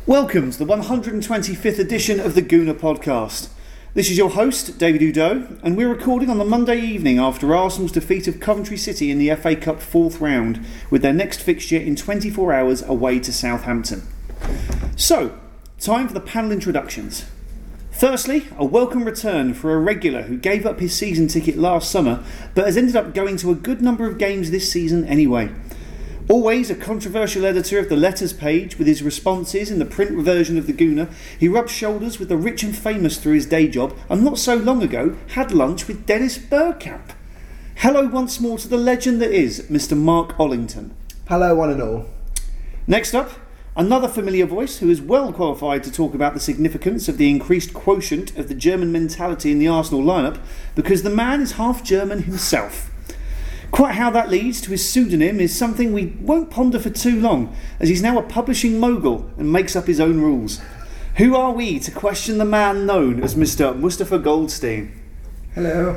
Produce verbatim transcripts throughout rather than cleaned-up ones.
Welcome to the one hundred twenty-fifth edition of the Gooner podcast. This is your host, David Udo, and we're recording on the Monday evening after Arsenal's defeat of Coventry City in the F A Cup fourth round, with their next fixture in twenty-four hours away to Southampton. So, time for the panel introductions. Firstly, a welcome return for a regular who gave up his season ticket last summer, but has ended up going to a good number of games this season anyway. Always a controversial editor of the letters page with his responses in the print version of the Gooner, he rubs shoulders with the rich and famous through his day job, and not so long ago had lunch with Dennis Bergkamp. Hello once more to the legend that is Mister Mark Ollington. Hello one and all. Next up, another familiar voice who is well qualified to talk about the significance of the increased quotient of the German mentality in the Arsenal lineup, because the man is half German himself. Quite how that leads to his pseudonym is something we won't ponder for too long, as he's now a publishing mogul and makes up his own rules. Who are we to question the man known as Mister Mustafa Goldstein? Hello.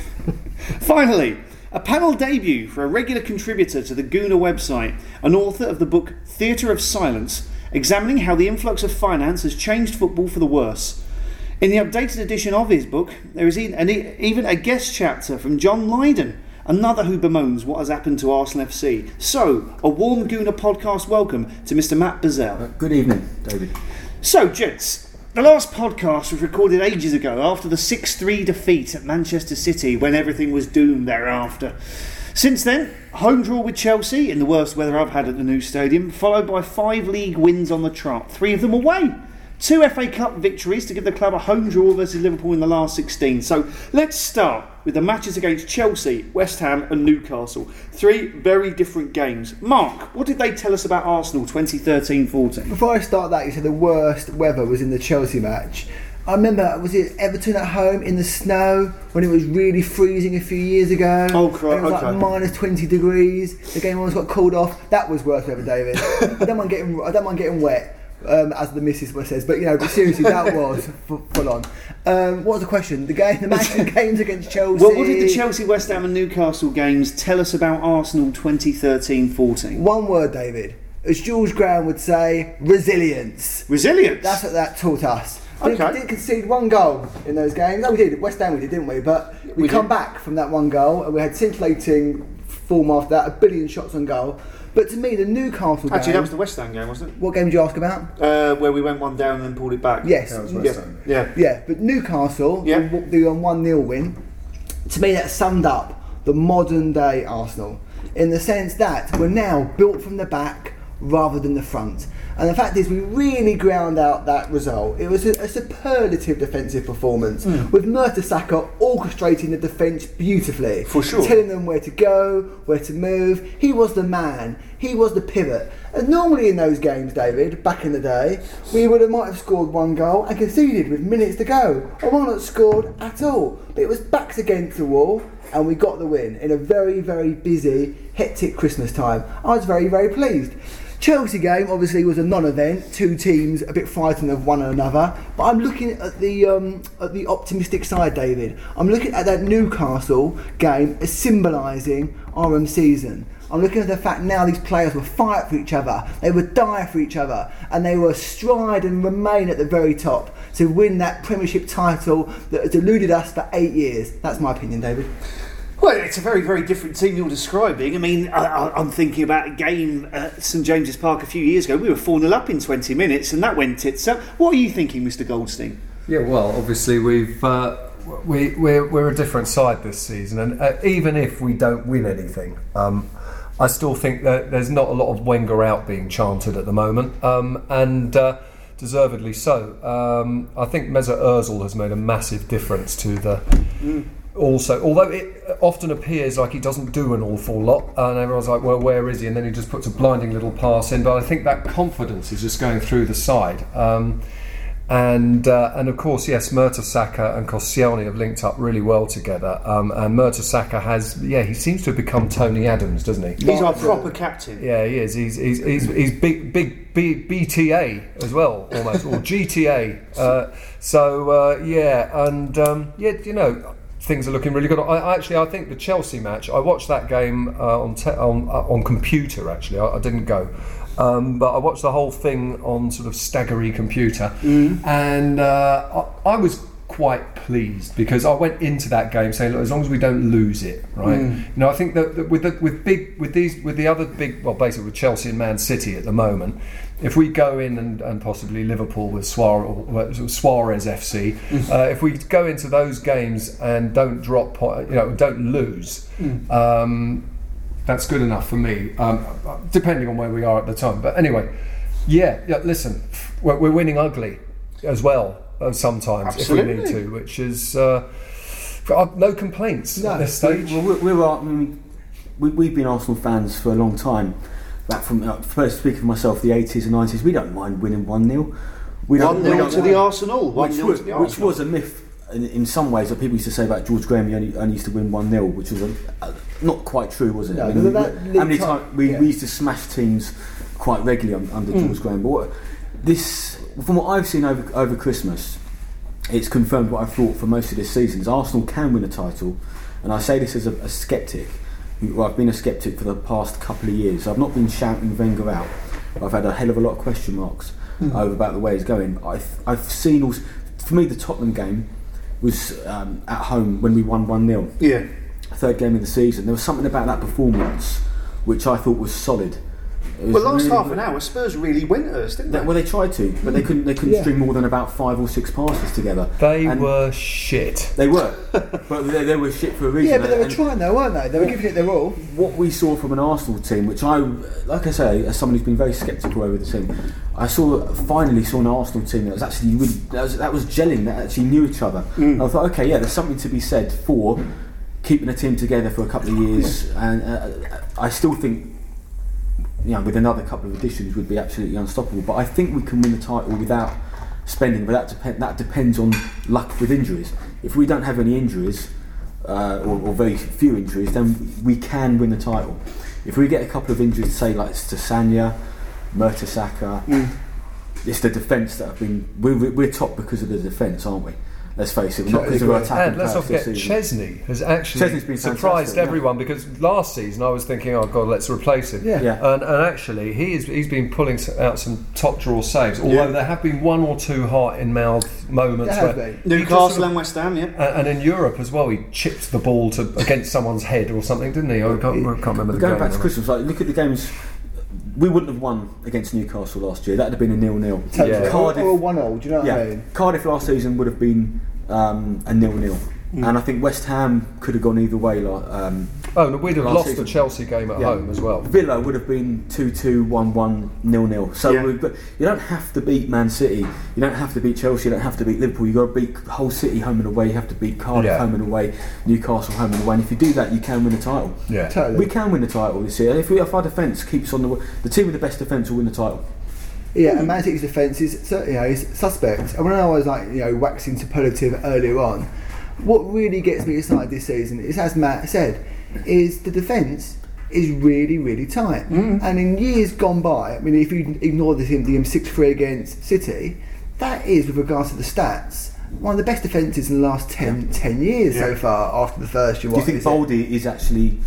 Finally, a panel debut for a regular contributor to the Gooner website, an author of the book Theatre of Silence, examining how the influx of finance has changed football for the worse. In the updated edition of his book, there is even a guest chapter from John Lydon, another who bemoans what has happened to Arsenal F C. So, a warm Gooner podcast welcome to Mister Matt Bazell. Uh, good evening, David. So, gents, the last podcast was recorded ages ago after the six three defeat at Manchester City, when everything was doomed thereafter. Since then, home draw with Chelsea in the worst weather I've had at the new stadium, followed by five league wins on the trot, three of them away. Two F A Cup victories to give the club a home draw versus Liverpool in the last sixteen. So let's start with the matches against Chelsea, West Ham and Newcastle. Three very different games. Mark, what did they tell us about Arsenal twenty thirteen fourteen? Before I start that, you said the worst weather was in the Chelsea match. I remember, was it Everton at home in the snow when it was really freezing a few years ago? Oh, crap, it was okay. like minus twenty degrees. The game almost got called off. That was worse weather, David. I don't mind getting, I don't mind getting wet. Um, as the missus says, but you know, but seriously, that was f- full on. Um, what was the question? The game, the match and games against Chelsea. Well, what did the Chelsea, West Ham, and Newcastle games tell us about Arsenal twenty thirteen fourteen? One word, David. As George Graham would say, resilience. Resilience. That's what that taught us. Okay. We didn't concede one goal in those games. No, we did. West Ham we did, didn't we? But we, we come did. back from that one goal, and we had scintillating form after that, a billion shots on goal. But to me, the Newcastle game... Actually, that was the West Ham game, wasn't it? What game did you ask about? Uh, where we went one down and then pulled it back. Yes. That was yeah. West Ham. Yeah. Yeah, but Newcastle, Yeah. the, the one nil win, to me that summed up the modern day Arsenal, in the sense that we're now built from the back rather than the front. And the fact is, we really ground out that result. It was a, a superlative defensive performance, mm. with Mertesacker orchestrating the defence beautifully. For sure. Telling them where to go, where to move. He was the man. He was the pivot. And normally in those games, David, back in the day, we would have might have scored one goal and conceded with minutes to go, or might not scored at all. But it was backs against the wall, and we got the win in a very, very busy, hectic Christmas time. I was very, very pleased. Chelsea game obviously was a non-event, two teams a bit frightened of one another, but I'm looking at the um, at the optimistic side, David. I'm looking at that Newcastle game as symbolising our own season. I'm looking at the fact now these players will fight for each other, they would die for each other, and they will stride and remain at the very top to win that Premiership title that has eluded us for eight years. That's my opinion, David. Well, it's a very, very different team you're describing. I mean, I, I'm thinking about a game at St James's Park a few years ago. We were four nil up in twenty minutes, and that went tits up. What are you thinking, Mister Goldstein? Yeah, well, obviously we've uh, we we're, we're a different side this season, and uh, even if we don't win anything, um, I still think that there's not a lot of Wenger out being chanted at the moment, um, and uh, deservedly so. Um, I think Mesut Ozil has made a massive difference to the. Mm. Also, although it often appears like he doesn't do an awful lot, and everyone's like, well, where is he? And then he just puts a blinding little pass in. But I think that confidence is just going through the side. Um, and uh, and of course, yes, Mertesacker and Koscielny have linked up really well together. Um, and Mertesacker has, yeah, he seems to have become Tony Adams, doesn't he? He's our proper captain. Yeah, he is. He's he's he's, he's big big B, B T A as well, almost, or G T A. Uh, so uh, yeah, and um, yeah, you know. Things are looking really good. I actually, I think the Chelsea match. I watched that game uh, on te- on uh, on computer. Actually, I, I didn't go, Um, but I watched the whole thing on sort of staggery computer, Mm. and uh, I, I was quite pleased because I went into that game saying, look, as long as we don't lose it, right? Mm. You know, I think that, that with the with big with these with the other big, well, basically with Chelsea and Man City at the moment, if we go in and, and possibly Liverpool with Suarez, Suarez F C, Mm. uh, if we go into those games and don't drop, po- you know, don't lose. Mm. Um, that's good enough for me, um, depending on where we are at the time. But anyway, yeah, yeah. Listen, we're, we're winning ugly as well uh, sometimes Absolutely. if we need to, which is uh, uh, no complaints No. at this stage. Well, we're, we're, I mean, we, we've been Arsenal fans for a long time. Back from, uh, first speaking for myself, the eighties and nineties, we don't mind winning one nil. We don't- one we nil don't to the mind. Arsenal. one Which nil was, to the which Arsenal. was a myth in, in some ways that people used to say about George Graham. He only, only used to win one nil, which was a, uh, not quite true, was it? No, I but mean, that we- league how many time- times we, yeah. we used to smash teams quite regularly un, under Mm. George Graham. But what, this, from what I've seen over over Christmas, it's confirmed what I've thought for most of this season: is Arsenal can win a title, and I say this as a, a sceptic. Well, I've been a sceptic for the past couple of years. I've not been shouting Wenger out. I've had a hell of a lot of question marks Mm. over about the way he's going. I've, I've seen, also, for me, the Tottenham game was um, at home when we won one nil. Yeah. Third game of the season. There was something about that performance which I thought was solid. It was Well, last really half good. an hour, Spurs really went at us, didn't They, they? well, they tried to, but they couldn't. They couldn't Yeah. string more than about five or six passes together. They And were shit. They were, but they, they were shit for a reason. Yeah, but they were And trying though, weren't they? They were giving it their all. what we saw from an Arsenal team, which I, like I say, as someone who's been very sceptical over the team, I saw finally saw an Arsenal team that was actually really, that was, that was gelling, that actually knew each other. Mm. I thought, okay, yeah, there's something to be said for keeping a team together for a couple of years, and uh, I still think, you know, with another couple of additions, would be absolutely unstoppable. But I think we can win the title without spending. But that depend that depends on luck with injuries. If we don't have any injuries, uh, or, or very few injuries, then we can win the title. If we get a couple of injuries, say like to Sanya, Mertesacker, Mm. it's the defence that have been. We're, we're top because of the defence, aren't we? Let's face it, not because of our Totally attacking And let's not players forget, this season. Chesney has actually Chesney's been surprised fantastic, yeah. everyone because last season I was thinking, oh God, let's replace him. Yeah. Yeah. And, and actually, he is, he's been pulling s- out some top draw saves, although Yeah. there have been one or two heart in mouth moments. There have where been. he just Newcastle sort of- and West Ham, yeah. and, and in Europe as well, he chipped the ball to against someone's head or something, didn't he? I can't, I can't remember the Going game. back to Christmas, like look at the games. We wouldn't have won against Newcastle last year. That'd have been a nil-nil. Totally. Yeah. Or, Cardiff, or a one all, do you know what yeah, I mean? Cardiff last season would have been um, a nil-nil, Mm. and I think West Ham could have gone either way. Like, um, Oh, no, we'd have Last lost season. the Chelsea game at Yeah. home as well. Villa would have been two-two, one-one, nil-nil. So Yeah. we've got, you don't have to beat Man City. You don't have to beat Chelsea. You don't have to beat Liverpool. You've got to beat Hull City home and away. You have to beat Cardiff Yeah. home and away, Newcastle home and away. And if you do that, you can win the title. Yeah. Totally. We can win the title this year. If, we, if our defence keeps on the the team with the best defence will win the title. Yeah, and Man City's defence is so- you know is suspect. And when I was like you know waxing superlative earlier on, what really gets me excited this season is, as Matt said, is the defence is really really tight. Mm. And in years gone by, I mean, if you ignore the the six three against City, that is with regards to the stats one of the best defences in the last ten, ten years Yeah. so far. After the first, year, Do you what think is it? Baldy is actually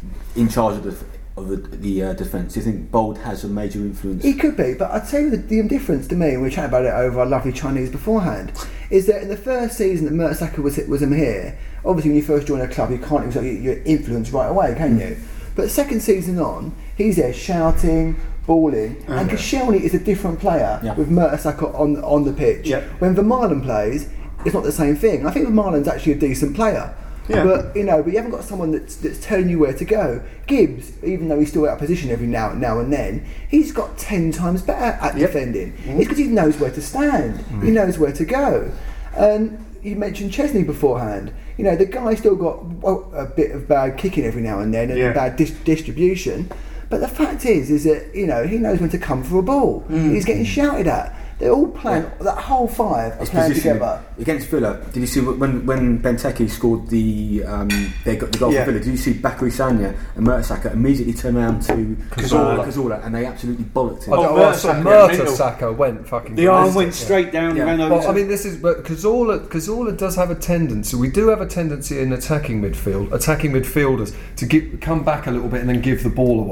in charge of the of the, the uh, defence? Do you think Bold has a major influence? He could be, but I'd say the, the difference to me, and we were chatting about it over our lovely Chinese beforehand, is that in the first season that Mertesacker was was him here, obviously when you first join a club, you can't exert your, your influence right away, can you? But second season on, he's there shouting, balling, and Koscielny is a different player Yeah. with Mertesacker on on the pitch. Yeah. When Vermaelen plays, it's not the same thing. I think Vermaelen's actually a decent player. Yeah. But you know, but you haven't got someone that's that's telling you where to go. Gibbs, even though he's still out of position every now now and then, he's got ten times better at Yep. defending. It's because he knows where to stand. He knows where to go. And you mentioned Chesney beforehand. You know, the guy's still got well, a bit of bad kicking every now and then and Yeah. bad dis- distribution. But the fact is, is that you know he knows when to come for a ball. He's getting shouted at. They're all playing. That whole five are His playing position together. against Villa. Did you see when when Benteke scored the um, they got the goal Yeah. for Villa? Did you see Bakary Sagna and Mertesacker immediately turn around to Cazorla. Cazorla and they absolutely bollocked him? Oh, Oh, well, so Mertesacker, Mertesacker went fucking. The arm ballistic, went yeah. straight down, Yeah. ran over. Well, to- I mean, this is but Cazorla. Cazorla does have a tendency. We do have a tendency in attacking midfield, attacking midfielders to give, come back a little bit and then give the ball away.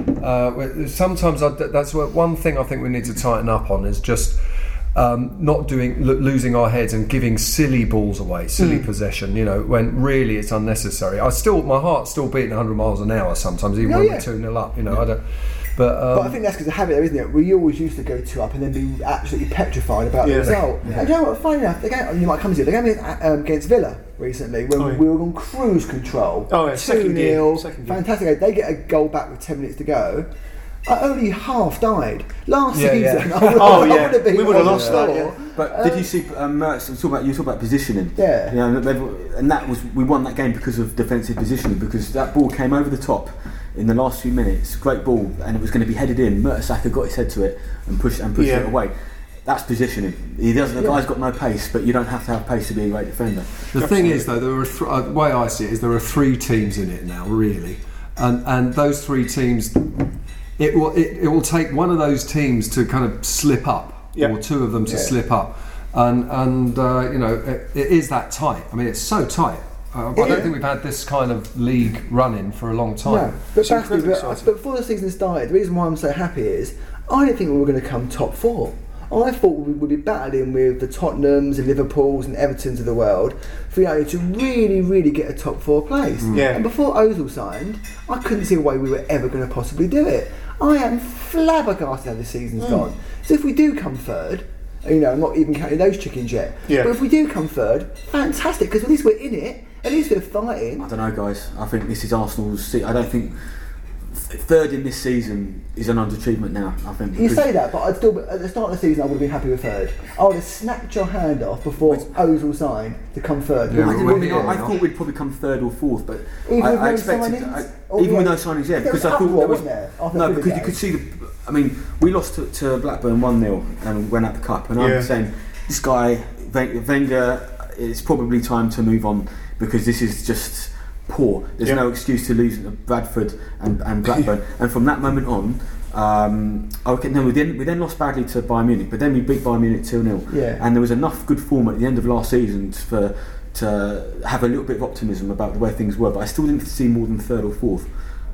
Uh, sometimes I, that's what, one thing I think we need to tighten up on is just um, not doing lo- losing our heads and giving silly balls away, silly mm. possession. You know, when really it's unnecessary. I still, my heart's still beating one hundred miles an hour sometimes, even oh, when yeah. we're two nil up. You know, yeah. I don't. But, um, but I think that's because of habit, though, isn't it? We always used to go two up and then be absolutely petrified about yeah. the result. Yeah. And you know what? Funny enough, the game, you might come to it. The game um, against Villa recently, when oh, yeah. we were on cruise control, oh, yeah. two nil, fantastic. They get a goal back with ten minutes to go. I only half died last yeah, season. Yeah. I would, oh I yeah, would we would have lost that. Yeah. But um, did you see um, Mertz? You talk about you talk about positioning. Yeah. You know, and that was we won that game because of defensive positioning, because that ball came over the top in the last few minutes. Great ball, and it was going to be headed in. Mertesacker got his head to it and pushed and pushed yeah. it away. That's positioning. He doesn't. The yeah. guy's got no pace, but you don't have to have pace to be a great defender. The Absolutely. thing is, though, there are th- uh, the way I see it is there are three teams in it now, really, and and those three teams. It will it, it will take one of those teams to kind of slip up, yep. or two of them to yeah. slip up, and and uh, you know it, it is that tight. I mean, it's so tight. Uh, I don't yeah. think we've had this kind of league running for a long time. No, but, Basti, but, but before the season started, the reason why I'm so happy is I didn't think we were going to come top four. I thought we would be battling with the Tottenhams and Liverpools and Evertons of the world for you know, to really, really get a top four place. Mm. Yeah. And before Ozil signed, I couldn't see a way we were ever going to possibly do it. I am flabbergasted how this season's mm. gone. So if we do come third, you know, I'm not even counting those chickens yet, yeah. but if we do come third, fantastic, because at least we're in it, at least we're fighting. I don't know, guys. I think this is Arsenal's. Se- I don't think third in this season is an underachievement now. I think you say that, but I'd still at the start of the season I would have been happy with third. I would have snapped your hand off before Ozil signed to come third. Yeah, I, I, mean, I, I thought we'd probably come third or fourth, but even I, with I no expected signings, I, even with no signings, yeah, because I thought there was there no because you could see the. I mean, we lost to, to Blackburn one nil and went out the cup, and yeah. I'm saying this guy Wenger, it's probably time to move on because this is just. Poor. There's yep. no excuse to lose to Bradford and, and Blackburn. And from that moment on, um, okay, no, we then we then lost badly to Bayern Munich, but then we beat Bayern Munich two nil. Yeah. And there was enough good form at the end of last season for to have a little bit of optimism about the way things were. But I still didn't see more than third or fourth.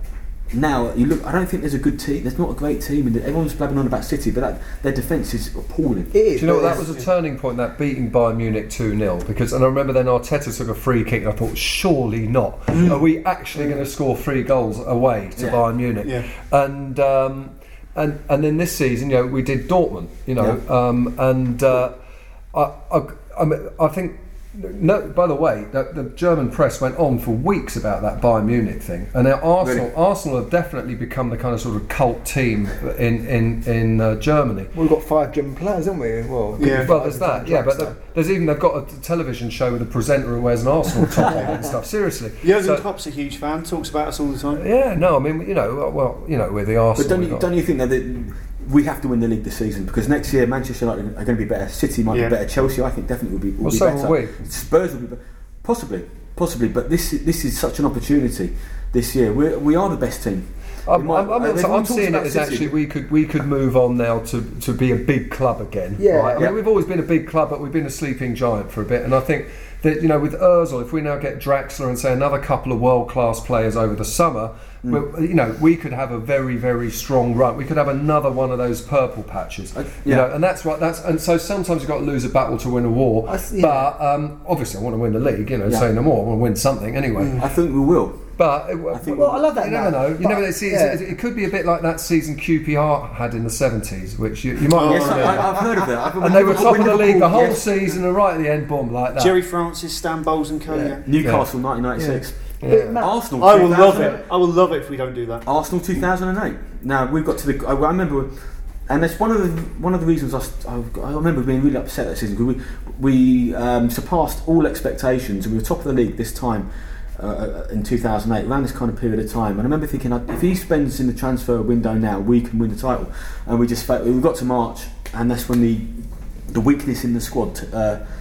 Now you look. I don't think there's a good team. There's not a great team, and everyone's blabbing on about City, but that, their defence is appalling. It is, Do you know what? That was a turning point. That beating Bayern Munich two nil, because, and I remember then Arteta took a free kick. And I thought, surely not. Mm. Are we actually mm. going to score three goals away to yeah. Bayern Munich? Yeah. And um, and and then this season, you know, we did Dortmund. You know, yeah. um, and uh, I, I I mean, I think. No, by the way, the, the German press went on for weeks about that Bayern Munich thing, and now Arsenal, really? Arsenal have definitely become the kind of sort of cult team in in in uh, Germany. Well, we've got five German players, haven't we? Well, yeah. Well, there's that. Yeah, but the, there's even they've got a television show with a presenter who wears an Arsenal top and stuff. Seriously, Jurgen so, Klopp's a huge fan. Talks about us all the time. Yeah, no, I mean, you know, well, you know, we're the Arsenal. But don't you, don't you think that? The, we have to win the league this season because next year Manchester United are going to be better. City might yeah. be better. Chelsea, I think, definitely will be, will well, be so better. Will we. Spurs will be better. Possibly, possibly. But this this is such an opportunity this year. We we are the best team. I'm, might, I'm, I'm, I'm seeing it as City. Actually we could we could move on now to, to be a big club again. Yeah, right? I yeah. mean, we've always been a big club, but we've been a sleeping giant for a bit. And I think that, you know, with Ozil, if we now get Draxler and say another couple of world class players over the summer, mm. you know, we could have a very very strong run. We could have another one of those purple patches. Uh, yeah. You know, and that's what that's. And so sometimes you've got to lose a battle to win a war. I, yeah. But um, obviously, I want to win the league. You know, yeah. say no more. I want to win something anyway. Mm. I think we will. But I think well, I love that. You never know. You never. It's, yeah. it's, it could be a bit like that season Q P R had in the seventies, which you, you might. Oh, not yes, remember. I, I've heard of it. I've, and they were top of the league the whole yes. season, and right at the end, boom, like that. Jerry Francis, Stan Bowles, and co. Yeah. Yeah. Newcastle, nineteen ninety-six. Yeah. Yeah. Arsenal. I will love it. I will love it if we don't do that. Arsenal, two thousand eight. Now we've got to the. I, I remember. And that's one of the one of the reasons I, I, I remember being really upset that season because we we um, surpassed all expectations and we were top of the league this time uh, in two thousand eight around this kind of period of time. And I remember thinking if he spends in the transfer window now, we can win the title. And we just we got to March, and that's when the the weakness in the squad uh,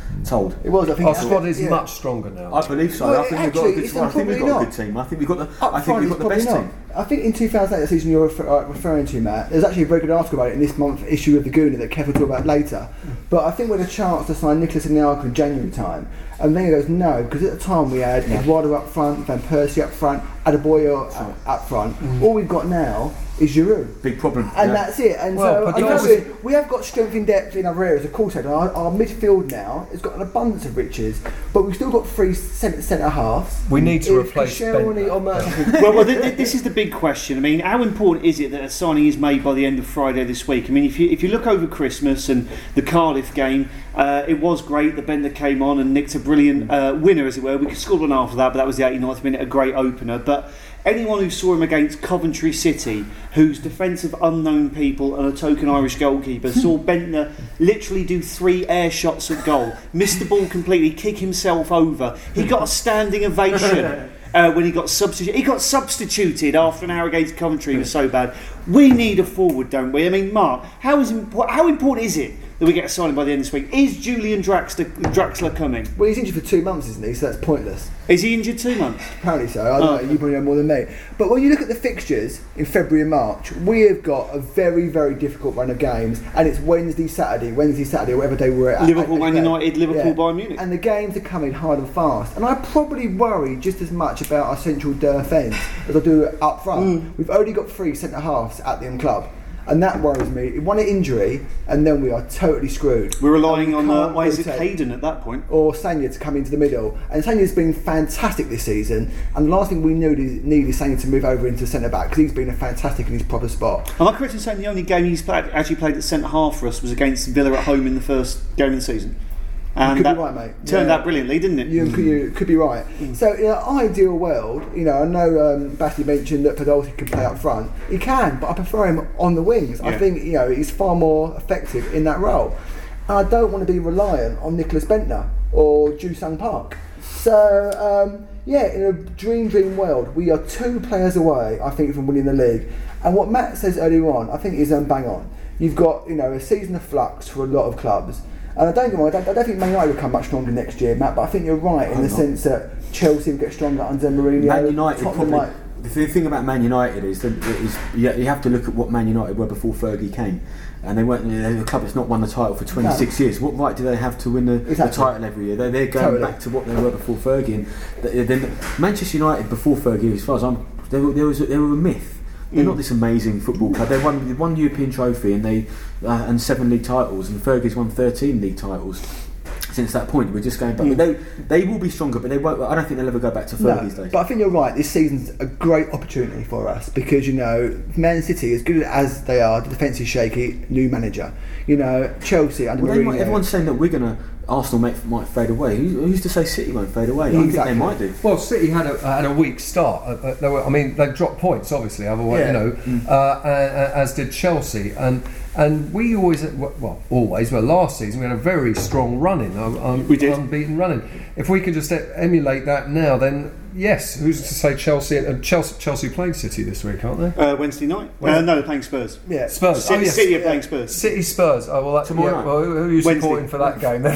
told. It was. I think Our squad is yeah. much stronger now. I believe so. Well, I think actually, we've got a good it's squad. I think we've probably got a not. good team. I think we've got the. Up I think front, we've it's got the best probably team. not. I think in two thousand eight, the season you're refer- uh, referring to, Matt, there's actually a very good article about it in this month's issue of the Gooner that Kev will talk about later. But I think we had a chance to sign Nicholas Anelka in January time, and then he goes no, because at the time we had Yeah. Eduardo up front, Van Persie up front, Adebayor up, up front. All we've got now is Giroud. Big problem. And yeah. that's it. And Well, so but I that know was- we- we have got strength in depth in other areas, of course. And our, our midfield now has got an abundance of riches, but we've still got three centre, centre halves. We need to If replace Koscielny Bentner. or Mertens- well, well th- th- this is the big question. I mean, how important is it that a signing is made by the end of Friday this week? I mean, if you if you look over Christmas and the Cardiff game, uh, it was great that Bender came on and nicked a brilliant uh, winner, as it were. We could score one after that, but that was the eighty-ninth minute, a great opener. But anyone who saw him against Coventry City, whose defensive unknown people and a token Irish goalkeeper saw Bentner literally do three air shots at goal, miss the ball completely, kick himself over. He got a standing ovation. Uh, when he got substituted, he got substituted after an hour against Coventry. It was so bad. We need a forward, don't we? I mean, Mark, how is impo- how important is it that we get a signing by the end of this week? Is Julian Draxler, Draxler coming? Well, he's injured for two months, isn't he? So that's pointless. Is he injured two months? Apparently so. I don't Oh. know. You probably know more than me. But when you look at the fixtures in February and March, we have got a very, very difficult run of games, and it's Wednesday, Saturday, Wednesday, Saturday, whatever day we're at. Liverpool, at- at- Man United, Liverpool, Yeah. Bayern Munich. And the games are coming hard and fast. And I probably worry just as much about our central defence as I do up front. Mm. We've only got three centre halves at the M club. And that worries me. One injury, and then we are totally screwed. We're relying And we on uh, can't why is it rotate. Hayden at that point? Or Sanya to come into the middle. And Sanya's been fantastic this season. And the last thing we need is, need is Sanya to move over into centre back, because he's been a fantastic in his proper spot. Am I correct in saying the only game he's played, actually played at centre half for us was against Villa at home in the first game of the season? And could be that right, mate. turned Yeah. out brilliantly, didn't it? You could, you could be right. So in an ideal world, you know, I know um, Basti mentioned that Podolski can play up front. He can, but I prefer him on the wings. I Yeah. think, you know, he's far more effective in that role. And I don't want to be reliant on Nicholas Bentner or Ju-Sung Park. So, um, yeah, in a dream, dream world, we are two players away, I think, from winning the league. And what Matt says earlier on, I think is um, bang on. You've got, you know, a season of flux for a lot of clubs. And I don't, I don't, I don't think Man United will come much stronger next year, Matt, but I think you're right in I'm the not. sense that Chelsea will get stronger under Mourinho. Man United Tottenham probably. might- The th- thing about Man United is that is you you have to look at what Man United were before Fergie came, and they weren't. They're a club that's not won the title for twenty-six No. years. What right do they have to win the, the Exactly. title every year? They're, they're going Totally. back to what they were before Fergie. And th- then Manchester United before Fergie, as far as I'm, they were, they was they were a myth. They're Mm. not this amazing football club. They won one European trophy and they uh, and seven league titles, and Fergie's won thirteen league titles. Since that point, we're just going back. Mm. But they they will be stronger, but they won't. I don't think they'll ever go back to No, Fergie's days. but I think you're right. This season's a great opportunity for us because, you know, Man City, as good as they are, the defence is shaky. New manager, you know, Chelsea under Well, they Mourinho. might, everyone's saying that we're gonna Arsenal might, might fade away. Who, who's to say City won't fade away? I Exactly. think they might do. Well, City had a had a weak start. Uh, uh, they were, I mean, they dropped points, obviously. Otherwise, Yeah. you know, uh, uh, as did Chelsea, and and we always, well, always, well, last season we had a very strong running, um, um, We did. unbeaten running. If we could just e- emulate that now, then yes, who's to say Chelsea and Chelsea, Chelsea playing City this week, aren't they? Uh, Wednesday night? Uh, no, they're playing Spurs. Yeah. Spurs. City, oh, yes. City are playing Spurs. City Spurs. Oh well, that, Tomorrow yeah, night. well, who who are you Wednesday. supporting for that game then?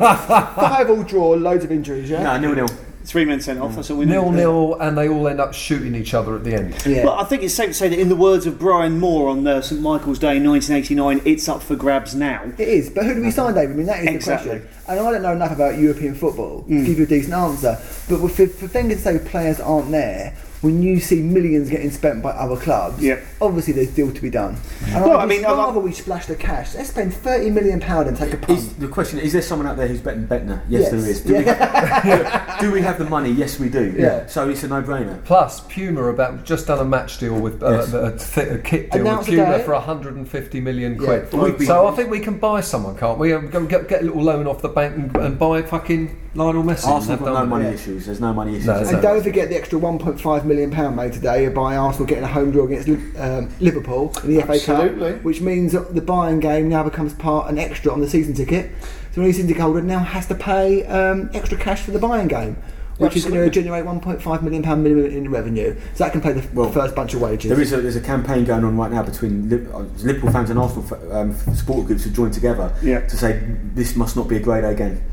Five all draw, loads of injuries. Yeah. No, nil nil. Three men sent off. That's all we know. Nil nil, and they all end up shooting each other at the end. Yeah. Well, I think it's safe to say that in the words of Brian Moore on uh, St Michael's Day in nineteen eighty-nine, it's up for grabs now. It is, but who do we sign, David? I mean, that is Exactly. the question. And I don't know enough about European football to give you a decent answer. But for, for things to say players aren't there, when you see millions getting spent by other clubs, Yep. obviously there's deal to be done. And Well, I'd I mean, just I like- rather we splash the cash. Let's spend thirty million pounds and take a punt. Is, the question is: there someone out there who's betting Bentner? Yes, Yes. there is. Do, we have, do we have the money? Yes, we do. Yeah. So it's a no-brainer. Plus, Puma about just done a match deal with uh, Yes. a, th- a kit deal Announced with Puma today. for one hundred fifty million Yeah. quid. Well, we've been- so I think we can buy someone, can't we? Um, Go get, get a little loan off the bank and, and buy fucking Lionel Messi. and Arsenal have got no done money Yeah. issues. There's no money issues. No, is there's And there? don't forget the extra one point five million pounds made today by Arsenal getting a home draw against um, Liverpool in the F A Absolutely. Cup, which means that the buying game now becomes part an extra on the season ticket. So any season ticket holder now has to pay um, extra cash for the buying game, which is going to Absolutely. generate one point five million pounds minimum in revenue. So that can pay the f- Well, first bunch of wages. There is a, there's a campaign going on right now between Lib- uh, Liverpool fans and Arsenal fa- um, support groups who joined together Yeah. to say this must not be a grade A game.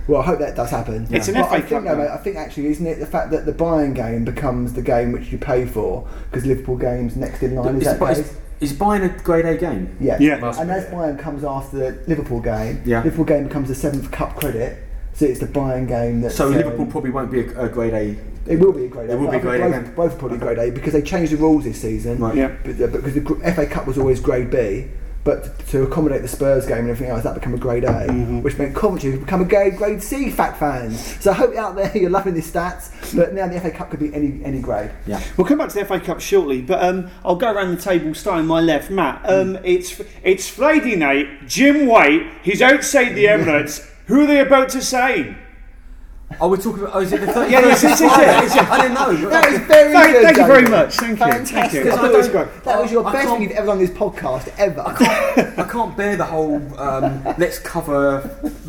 Well, I hope that does happen. It's an But F A I Cup think, no, game. mate, I think actually, isn't it the fact that the Bayern game becomes the game which you pay for because Liverpool game's next in line? Is Is, that the is, case? is buying a grade A game? Yeah. Yeah. Must And be, as yeah. Bayern comes after the Liverpool game, Yeah. Liverpool game becomes the seventh cup credit. So it's the Bayern game that. So Liverpool probably won't be a, a grade A. It will be a grade A. It will but be I think grade A both, game. both probably grade A because they changed the rules this season. Right. Yeah. But, uh, because the gr- F A Cup was always grade B, but to accommodate the Spurs game and everything else, that became a grade A, Mm-hmm. which meant Coventry would become a grade, grade C, fact fans. So I hope out there you're loving these stats, but now the F A Cup could be any any grade. Yeah. We'll come back to the F A Cup shortly, but um, I'll go around the table starting my left. Matt, um, it's it's Friday night. Jim White, he's outside the Emirates. Who are they about to sign? Oh, we're talking about. Oh, is it the thirty? Yeah, yes, it is, yeah. I didn't know. That was very Thank, good. thank you very David. much. Thank you. Thank Fantastic. you. I I thought it was thought great. That was your I best can't- thing you've ever done on this podcast ever. I can't bear the whole um, let's cover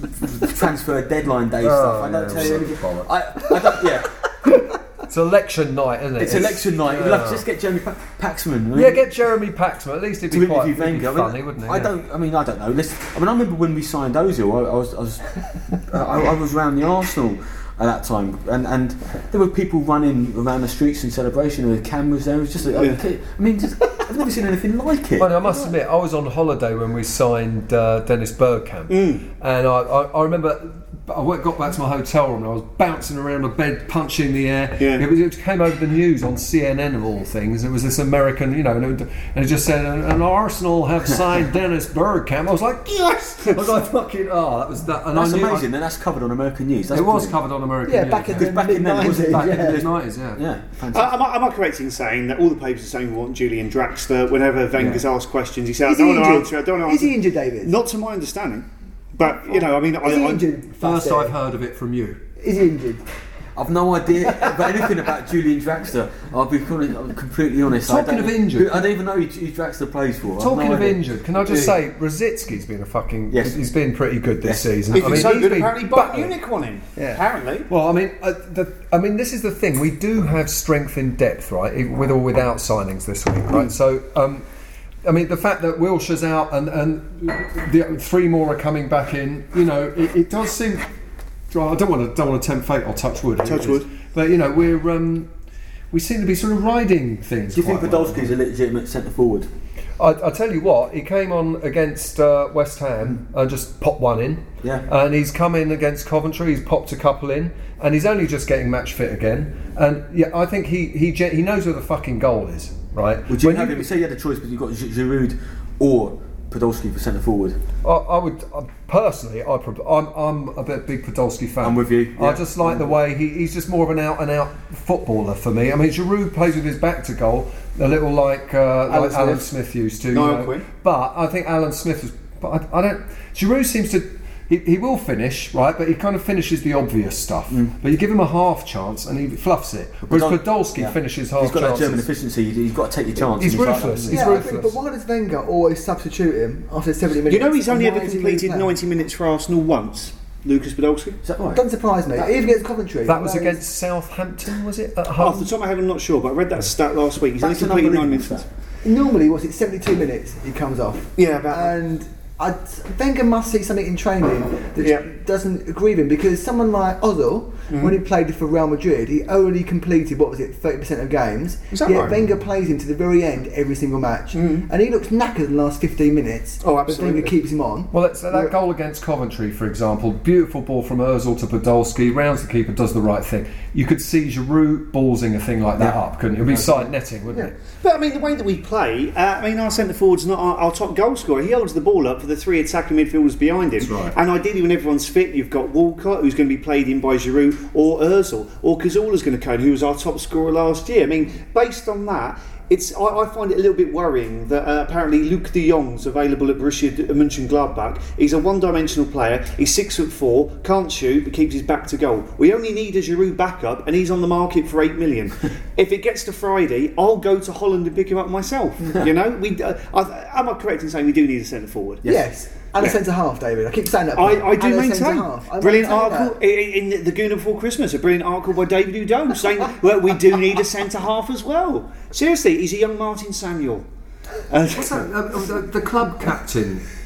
transfer deadline day stuff. I don't yeah, tell you well, anything. bollocks. I, I don't. Yeah, It's election night, isn't it? it's election night. We'll have to just get Jeremy pa- Paxman. I mean, Yeah, get Jeremy Paxman. At least it'd to be quite interview it'd be Wenger. I mean, funny, wouldn't it? I Yeah. don't. I mean, I don't know. Listen, I mean, I remember when we signed Ozil. I, I was, I was, I, I was around the Arsenal at that time, and, and there were people running around the streets in celebration with cameras there. It was just, like, Yeah. I mean, just, I've never seen anything like it. Well, I must admit, I was on holiday when we signed uh, Dennis Bergkamp, Mm. and I, I, I remember I went, got back to my hotel room and I was bouncing around the bed, punching the air. Yeah. It, was, it came over the news on C N N of all things. It was this American, you know, and it, and it just said, and, and Arsenal have signed Dennis Bergkamp. I was like, yes! I was like, fucking, oh, that was that. And That's I knew amazing, and that's covered on American news. I, That's it was brilliant. covered on American Yeah, news. back in yeah. the back in mid then, it was nineties. back in the Yeah. nineties, yeah. Yeah, Uh, fantastic. am, I, am I correct in saying that all the papers are saying we want Julian Draxler? Whenever Wenger's asked questions, he said, Is I he don't want to injured? answer, I don't want to Is he answer. injured, David? Not to my understanding. But, you know, I mean, I, Is he I, injured? First Fassi? I've heard of it from you. Is he injured? I've no idea about anything about Julian Draxler. I'll be completely, I'm completely honest. I Talking don't- of injured- I don't even know who, who Draxler plays for. I've Talking no of idea. injured, can I just Yeah. say Rosicki's been a fucking. Yes. He's been pretty good this Yes. season. If it's so he's good, been apparently Bayern battered. Munich won him. Yeah. Apparently. Well, I mean, uh, the, I mean, this is the thing. We do have strength in depth, right? Even with or without signings this week, right? So, um, I mean, the fact that Wilshire's out and and the three more are coming back in, you know, it, it does seem. Well, I don't want to don't want to tempt fate. I'll touch wood. Touch wood. But you know, we're um, we seem to be sort of riding things. Do you think quite well. Podolski's a legitimate centre forward? I, I tell you what, he came on against uh, West Ham and just popped one in. Yeah. And he's come in against Coventry. He's popped a couple in, and he's only just getting match fit again. And yeah, I think he he ge- he knows where the fucking goal is, right? Would you When have him? Say you had a choice, but you got Gi- Giroud or Podolski for centre forward. I, I would uh, personally. I prob- I'm I'm a bit big Podolski fan. I'm with you, I yeah. just like the way he, he's just more of an out and out footballer for me. I mean, Giroud plays with his back to goal, a little like uh, Alan like Alan Smith. Smith used to. Niall you know. Quinn. But I think Alan Smith was. But I, I don't. Giroud seems to. He, he will finish, right? But he kind of finishes the obvious stuff. But you give him a half chance and he fluffs it. Whereas Podol- Podolski yeah. finishes half He's got that chances. German efficiency. You've got to take your chance. He's and like ruthless. that. He's yeah, I agree, ruthless. but why does Wenger always substitute him after seventy minutes? You know he's only And ever why is he completed leaving ninety minutes for Arsenal once, Lucas Podolski. Is that right? Doesn't surprise me. Even against Coventry. That was No, against Southampton, was it? At Off home? the top of my head, I'm not sure, but I read that stat last week. He's That's only completed nine unbelievable minutes. stat. Normally, what's it, seventy-two minutes he comes off. Yeah, about that. And I, Wenger must see something in training that Yeah. doesn't agree with him, because someone like Ozil, Mm-hmm. when he played for Real Madrid, he only completed, what was it, thirty percent of games. Is that Yet right? Wenger plays him to the very end every single match. Mhm. And he looks knackered in the last fifteen minutes. Oh, But absolutely. Wenger keeps him on. Well, that's, that goal against Coventry, for example, beautiful ball from Ozil to Podolski, rounds the keeper, does the right thing. You could see Giroud ballsing a thing like that Yeah. up, couldn't you? It would be side netting, wouldn't it? But I mean, the way that we play, uh, I mean, our centre forward's not our, our top goal scorer. He holds the ball up for the three attacking midfielders behind him. That's right. And ideally, when everyone's fit, you've got Walcott, who's going to be played in by Giroud, or Ozil, or Cazorla's going to come in, who was our top scorer last year. I mean, based on that, it's I, I find it a little bit worrying that uh, apparently Luke de Jong's available at Borussia Mönchengladbach. He's a one-dimensional player. He's six foot four, can't shoot, but keeps his back to goal. We only need a Giroud backup, and he's on the market for eight million. If it gets to Friday, I'll go to Holland and pick him up myself. You know, we. Uh, I, am I correct in saying we do need a centre forward? Yes. And Yeah. a centre half, David. I keep saying that. I, I do And a maintain. centre-half. I Brilliant maintain article that. in, in the Gooner Before Christmas. A brilliant article by David Udo saying well, we do need a centre half as well. Seriously, he's a young Martin Samuel. Uh, What's that? Uh, the, the club captain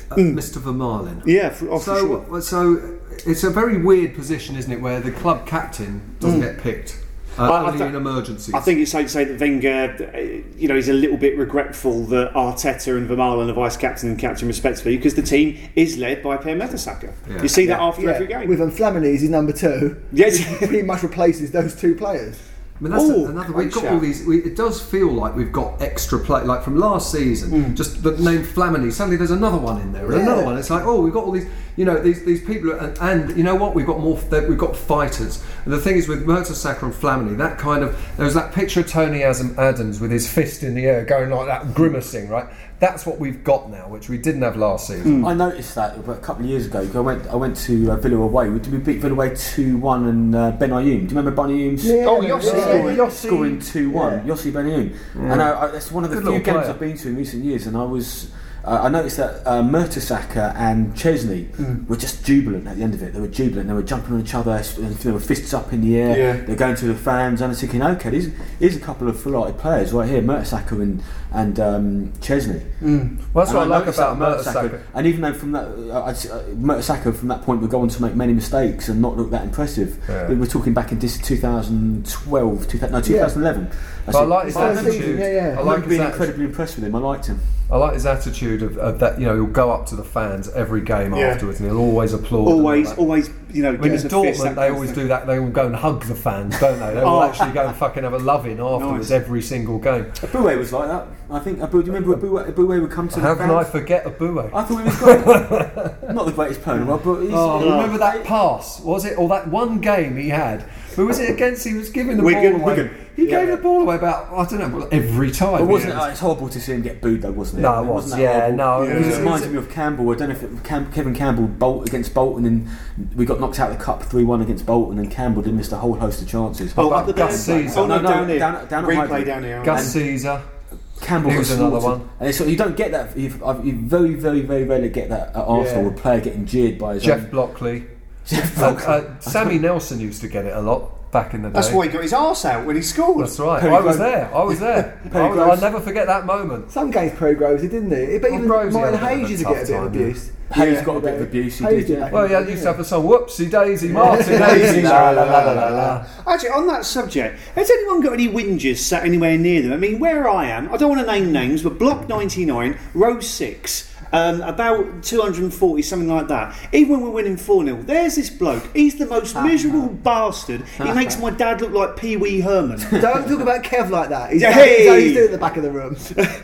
uh, Mm. Mister Vermaelen. Yeah, for, oh, for So, sure. so it's a very weird position, isn't it, where the club captain doesn't get picked uh, I- I only th- in emergencies. I think it's safe to say that Wenger, uh, you know, he's a little bit regretful that Arteta and Vermaelen are vice captain and captain respectively, because the team is led by Per Mertesacker. Yeah. You see that Yeah, after yeah. every game. With um, Flamini, he's number two. Yes. He pretty much replaces those two players. I mean, that's Ooh, another. great We've got shout. all these. We, it does feel like we've got extra play. Like from last season, just the name Flamini. Suddenly, there's another one in there, and Yeah. another one. It's like, oh, we've got all these. You know, these these people, and, and you know what? We've got more. We've got fighters. And the thing is, with Mertesacker and Flamini, that kind of there was that picture of Tony Adam- Adams with his fist in the air, going like that, grimacing. Right. That's what we've got now, which we didn't have last season. I noticed that about a couple of years ago. I went, I went to uh, Villa away. We, we beat Villa away two one, and uh, Ben Ayoun. Do you remember Ben Ayoun's Oh, Yossi yeah, scoring. Yossi. scoring two one? Yeah. Yossi Ben Ayoun. And I, I, that's one of the Good few little games player. I've been to in recent years. And I was, uh, I noticed that uh, Mertesacker and Chesney were just jubilant at the end of it. They were jubilant. They were jumping on each other, and there were fists up in the air. Yeah. They're going to the fans, and I'm thinking, okay, here's, here's a couple of full-hearted players right here, Mertesacker and and um, Chesney. Well, that's And what I like noticed about that Mertesacker. And even though from that, uh, I'd s- uh, Mertesacker from that point would go on to make many mistakes and not look that impressive. Yeah. We were talking back in this two thousand twelve, two thousand, no, twenty eleven. But I like his First attitude. season, yeah, yeah. I I like remember his being attitude. incredibly impressed with him. I liked him. I like his attitude of, of that. You know, he'll go up to the fans every game Yeah. afterwards, and he'll always applaud. and all Always, that. always, you know, I mean, give at us a fist. Dortmund, that they kind of always thing. do that. They will go and hug the fans, don't they? They will Oh. actually go and fucking have a loving afterwards Nice. every single game. Aboué was like that. I think. Abou, do you remember Aboué, Aboué would come to How the can I fans? forget Aboué? I thought he was great. Not the greatest player in the world, but he's. Oh, he- remember that pass? Was it or that one game he had? Who was it against? He was giving the Wigan, ball away. Wigan. He Yeah. gave the ball away about I don't know every time. But wasn't Yeah. it? It's horrible to see him get booed, though, wasn't it? No, it was. Wasn't that Yeah, horrible? no. Yeah. It It was, just it reminds was, me of Campbell. I don't know if it, Cam, Kevin Campbell Bolt against Bolton, and we got knocked out of the cup three one against Bolton, and Campbell did missed a whole host of chances. Oh, About up the Gus down- Caesar. Oh, no, No, no, down here. down- down at Replay Highbury. down here. Gus and- Caesar. Campbell Here's got another slaughtered. one. And so you don't get that. You've, I've- you very, very, very rarely get that at Arsenal. Yeah. A player getting jeered by his Jeff own. Blockley. Jeff Uh, Blockley. uh, Sammy Nelson used to get it a lot back in the day. That's why he got his arse out when he scored. That's right. Perry I was Groves. there. I was there. I Perry was, I'll Groves. never forget that moment. Some games Pro Groves, he didn't he? But Well, even Groves, he Martin had a bit of a Hayes used to tough get a bit of time, abuse. Hayes Yeah. got a bit of abuse. He Hayes did. did Yeah. back Well, in yeah, the I used day, to have the song "Whoopsie Daisy, Martin Daisy, Daisy, la la la la la la." Actually, on that subject, has anyone got any whingers sat anywhere near them? I mean, where I am, I don't want to name names, but Block ninety-nine, row six, um, about two hundred forty, something like that. Even when we're winning four nil, there's this bloke. He's the most miserable bastard. He makes my dad look like Pee Wee Herman. Don't talk about Kev like that. He's, Hey! he's only still at the back of the room.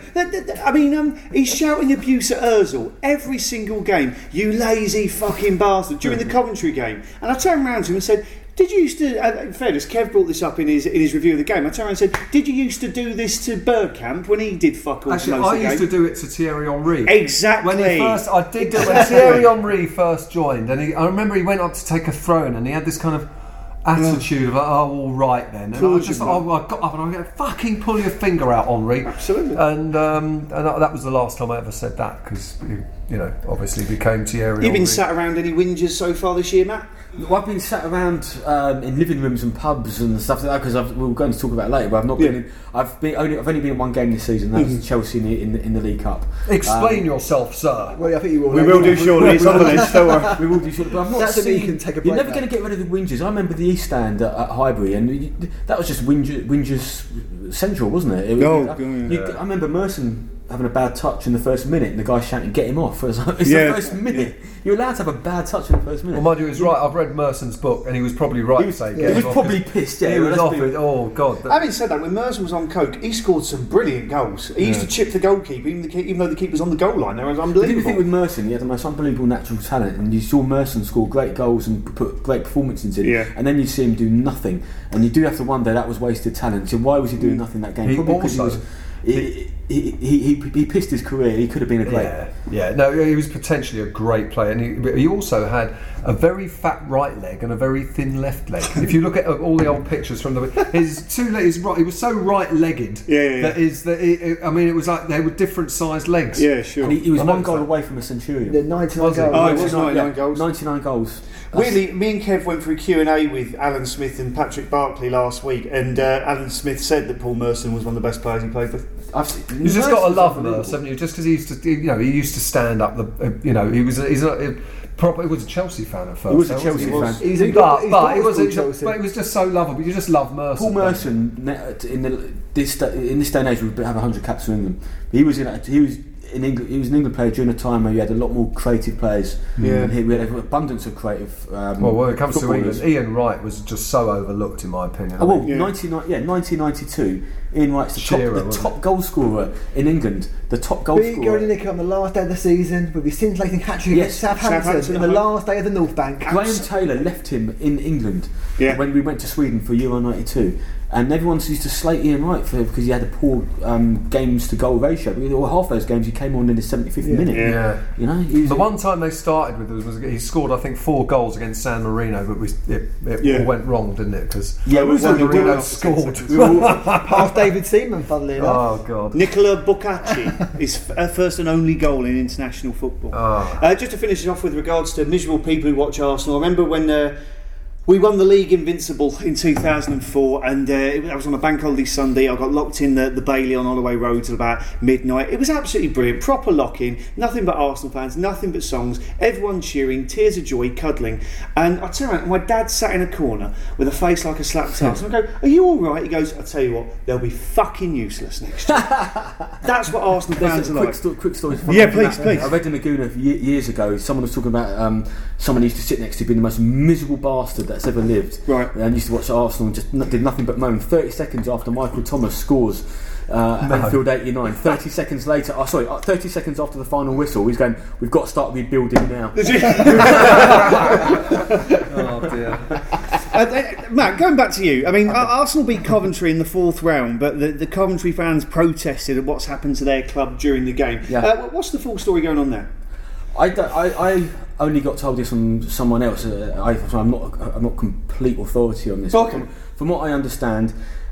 I mean, um, he's shouting abuse at Ozil every single game. You lazy fucking bastard! During the Coventry game, and I turned around to him and said, "Did you used to?" Uh, in fairness, Kev brought this up in his in his review of the game. I turned around and said, "Did you used to do this to Bergkamp when he did fuck all Actually, most I of the used game?" to do it to Thierry Henry. Exactly. When he first, I did do it when Thierry Henry first joined, and he, I remember he went up to take a throw in, and he had this kind of attitude of, oh, all right then. And I was just, oh, I got up and I go, fucking pull your finger out, Henry. Absolutely. And um, and that was the last time I ever said that because you know, obviously became Thierry. You've Henry. been sat around any whingers so far this year, Matt? Well, I've been sat around um, in living rooms and pubs and stuff like that because we're going to talk about it later. But I've not been. Yeah. In, I've been only. I've only been in one game this season. That was Chelsea in the, in the in the League Cup. Explain Um, yourself, sir. Well, I think you will. We will do shortly. It's on the list. Don't worry. We will do short, but I've not That's something seen. you can take a You're break never now. going to get rid of the whingers. I remember the East Stand at, at Highbury, and you, that was just whingers, whingers central, wasn't it? it No, I, yeah. you, I remember Merson having a bad touch in the first minute, and the guy shouting, "Get him off!" It was like, it's Yeah. the first minute. You're allowed to have a bad touch in the first minute. Well, mind you, he was right. I've read Merson's book, and he was probably right he to was, say. he get was him off, probably 'cause pissed. Yeah, he was let's off be- it. Oh God. that- Having said that, when Merson was on coke, he scored some brilliant goals. He used to chip the goalkeeper, even, the, keep- even though the keeper's on the goal line. There was I think the thing unbelievable. with Merson, he had the most unbelievable natural talent, and you saw Merson score great goals and p- put great performances in, Yeah. and then you see him do nothing, and you do have to wonder that was wasted talent. So why was he doing nothing that game? He Probably because he also- was. He, he, he, he, he pissed his career. He could have been a great. Yeah, yeah. No, he was potentially a great player, and he, but he also had a very fat right leg and a very thin left leg. If you look at all the old pictures from the his two legs, right, he was so right-legged. Yeah, yeah, yeah. That is that. It, I mean, it was like they were different sized legs. Yeah, sure. And he, he was I one noticed goal that. away from a centurion. The ninety-nine Was it? goals. Oh, it was ninety-nine goals. ninety-nine goals. That's- Weirdly, me and Kev went through Q and A with Alan Smith and Patrick Barkley last week, and uh, Alan Smith said that Paul Merson was one of the best players he played with. I've seen, You just got to Mercer's love unbelievable. Merce, haven't you? Just because he used to, you know, he used to stand up. The, uh, you know, he was, he's a, a proper. He was a Chelsea fan at first. He was a wasn't Chelsea he? fan. He's a But, he's but it got was, school it was Chelsea. but it was just so lovable. You just love Mercer. Paul Merson in the, this in this day and age would have one hundred caps for England. He was in he was in England. He was an England player during a time where you had a lot more creative players. Yeah. And he, we had an abundance of creative. Um, Well, when it comes to footballers. England, Ian Wright was just so overlooked, in my opinion. Oh, well, Yeah. nineteen, yeah, nineteen ninety-two. Ian Wright's the Shearer, top, the wasn't top goal scorer in England. The top goal Beat scorer. Gary Lineker on the last day of the season with his scintillating hat-trick Yes, against Southampton, Southampton in the at home. last day of the North Bank. Graham Taylor left him in England Yeah. when we went to Sweden for Euro ninety-two, and everyone used to slate Ian Wright for because he had a poor um, games to goal ratio. Well, half those games he came on in the seventy-fifth Yeah. minute. Yeah. Yeah. You know, he was, The one time they started with us was he scored, I think, four goals against San Marino, but we, it, it Yeah. all went wrong, didn't it? Because Yeah, we we San were- we were Marino off scored. We were all- Past David Seaman, funnily enough. Oh God. Nicola Boccacci, his f- uh, first and only goal in international football. Oh. Uh, just to finish it off with regards to miserable people who watch Arsenal, I remember when uh, we won the league invincible in two thousand four, and uh, it, I was on a bank holiday Sunday. I got locked in the, the Bailey on Holloway Road till about midnight. It was absolutely brilliant, proper lock-in, nothing but Arsenal fans, nothing but songs, everyone cheering, tears of joy, cuddling. And I turn around, and my dad sat in a corner with a face like a slapped ass. And I go, "Are you all right?" He goes, "I tell you what, they'll be fucking useless next year." That's what Arsenal There's fans a are quick, like. sto- quick story. Yeah, please, please. I read in Laguna ye- years ago. Someone was talking about um, someone he used to sit next to being the most miserable bastard that's ever lived. Right. And used to watch Arsenal and just n- did nothing but moan. Thirty seconds after Michael Thomas scores uh, at No. Anfield eighty-nine. Thirty seconds later, oh sorry, uh, thirty seconds after the final whistle, he's going, "We've got to start rebuilding now." Oh dear. Uh, th- Matt, going back to you, I mean, Ar- Arsenal beat Coventry in the fourth round, but the, the Coventry fans protested at what's happened to their club during the game. Yeah. Uh, what's the full story going on there? I, don't- I, I only got told this from someone else. Uh, I, so I'm not I'm not complete authority on this. Okay. From, from what I understand,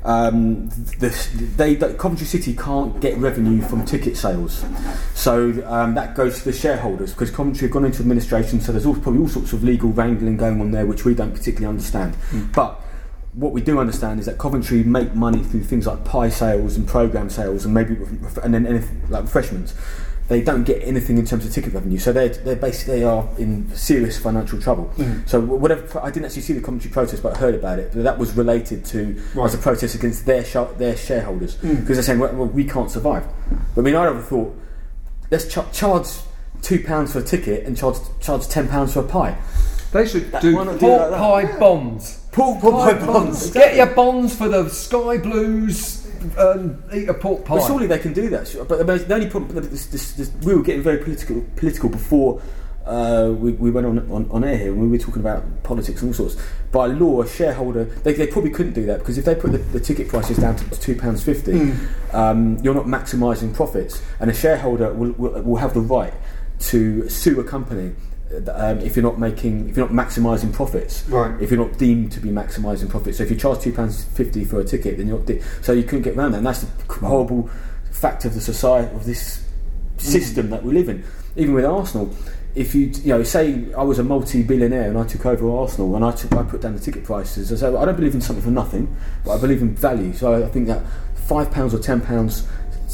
um, the, they the, Coventry City can't get revenue from ticket sales, so um, that goes to the shareholders because Coventry have gone into administration. So there's all, probably all sorts of legal wrangling going on there, which we don't particularly understand. Mm. But what we do understand is that Coventry make money through things like pie sales and programme sales, and maybe and then anything like refreshments. They don't get anything in terms of ticket revenue, so they're they're basically they are in serious financial trouble. Mm. So whatever, I didn't actually see the Coventry protest, but I heard about it. But that was related to Right. as a protest against their sh- their shareholders because Mm. they're saying, well, well, we can't survive. But I mean, I never thought let's ch- charge two pounds for a ticket and charge charge ten pounds for a pie. They should That- do why not do pork it like pie that? bonds. Pork pie bonds. Get your bonds for the Sky Blues and eat a pork pie. But surely they can do that. sure. But the the only problem, this, this, this, we were getting very political, political before uh, we, we went on, on on air here, and we were talking about politics and all sorts. By law, a shareholder they, they probably couldn't do that because if they put the, the ticket prices down to two pounds fifty, Mm. um, you're not maximising profits, and a shareholder will, will will have the right to sue a company. Um, if you're not making, if you're not maximising profits, Right. if you're not deemed to be maximising profits, so if you charge two pounds fifty for a ticket, then you're not de- so you couldn't get around that, and that's the horrible fact of the society of this system that we live in. Even with Arsenal, if you you know say I was a multi-billionaire and I took over Arsenal and I took, I put down the ticket prices, I say well, I don't believe in something for nothing, but I believe in value. So I think that five pounds or ten pounds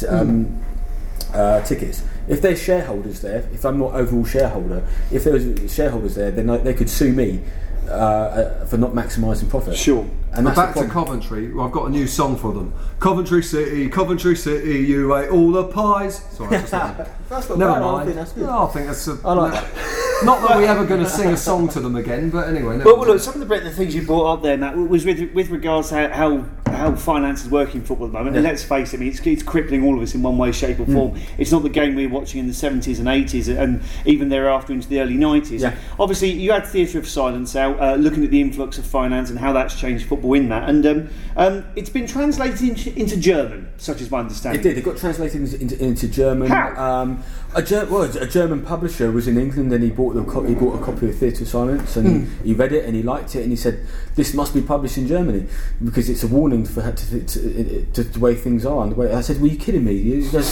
um, uh, tickets. If there's shareholders there, if I'm not overall shareholder, if there was shareholders there, then I, they could sue me uh, uh, for not maximising profit. Sure. And But that's back the to problem. Coventry, well, I've got a new song for them. Coventry City, Coventry City, you ate all the pies. Sorry, I just That's not never bad, I mind. think that's good. No, I think that's a, I like no- that. not that we're ever going to sing a song to them again, but anyway. never Well, well, mind. look, some of the, the things you brought up there, Matt, was with with regards to how how, how finance work in football at the moment. And Yeah. let's face it, I mean, it's, it's crippling all of us in one way, shape, or form. It's not the game we were watching in the seventies and eighties, and even thereafter into the early nineties. Yeah. Obviously, you had Theatre of Silence out, uh, looking at the influx of finance and how that's changed football in that. And um, um, it's been translated into, into German, such as my understanding. It did. It got translated into, into, into German. How? Um, a, Ger- well, a German publisher was in England, and he bought the co- he bought a copy of Theatre of Silence, and Hmm. he read it and he liked it, and he said, "This must be published in Germany because it's a warning for to, to, to, to the way things are." And the way I said, "Were you kidding me? You just,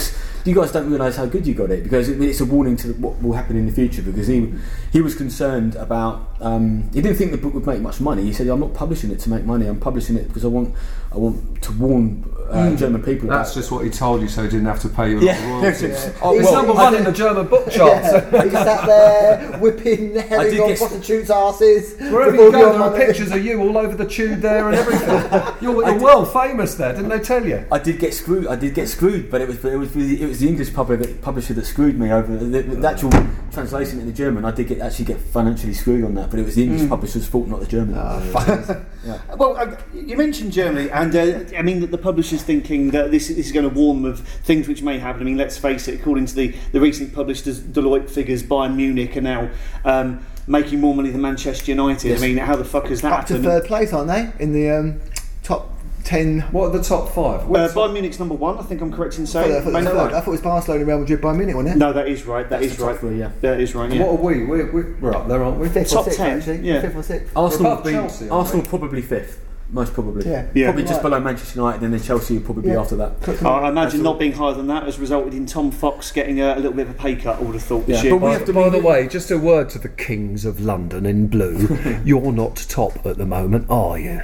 you guys don't realise how good you got it, because it, it's a warning to what will happen in the future. Because he he was concerned about um, he didn't think the book would make much money. He said, I'm not publishing it to make money. I'm publishing it because I want I want to warn uh, mm. German people. That's about just what he told you, so he didn't have to pay you a lot of royalties. Yeah. Oh, he's well, number I one did- in the German book charts. Yeah, he sat there whipping, did herring on get- prostitutes' asses. Wherever you go, there are pictures of you all over the tube there and everything. You're, I you're did- well famous there, didn't they tell you? I did get screwed. I did get screwed, but it was it was the, it was the English public, publisher that screwed me over the, the actual translation into German. I did get actually get financially screwed on that, but it was the English Mm. publisher's fault, not the German. Oh, Yeah. Well, uh, you mentioned Germany, and uh, I mean that the publisher's thinking that this, this is going to warn them of things which may happen. I mean, let's face it, according to the, the recently published Deloitte figures, Bayern Munich are now um, making more money than Manchester United. Yes. I mean, how the fuck has that up to happened? third place, aren't they? In the um, top ten. What are the top five? Uh, What's- Bayern Munich's number one, I think I'm correct in I saying. thought, I, thought it May was not third. right. I thought it was Barcelona, Real Madrid, Bayern Munich, wasn't it? No, that is right. That That's is the top right. three, yeah. That is right. Yeah. What are we? We're, we're, we're up there, aren't we? Fifth Top or sixth, ten, actually. yeah. Fifth or sixth. Arsenal, above being, Chelsea, aren't Arsenal probably fifth, most probably. Yeah. Yeah. Probably just Right. below Manchester United, and then Chelsea will probably be Yeah. after that. Cook- I I imagine That's not all. being higher than that has resulted in Tom Fox getting a, a little bit of a pay cut, I would have thought, this Yeah, year. but we By, have to by be- the way, just a word to the kings of London in blue. You're not top at the moment, are you?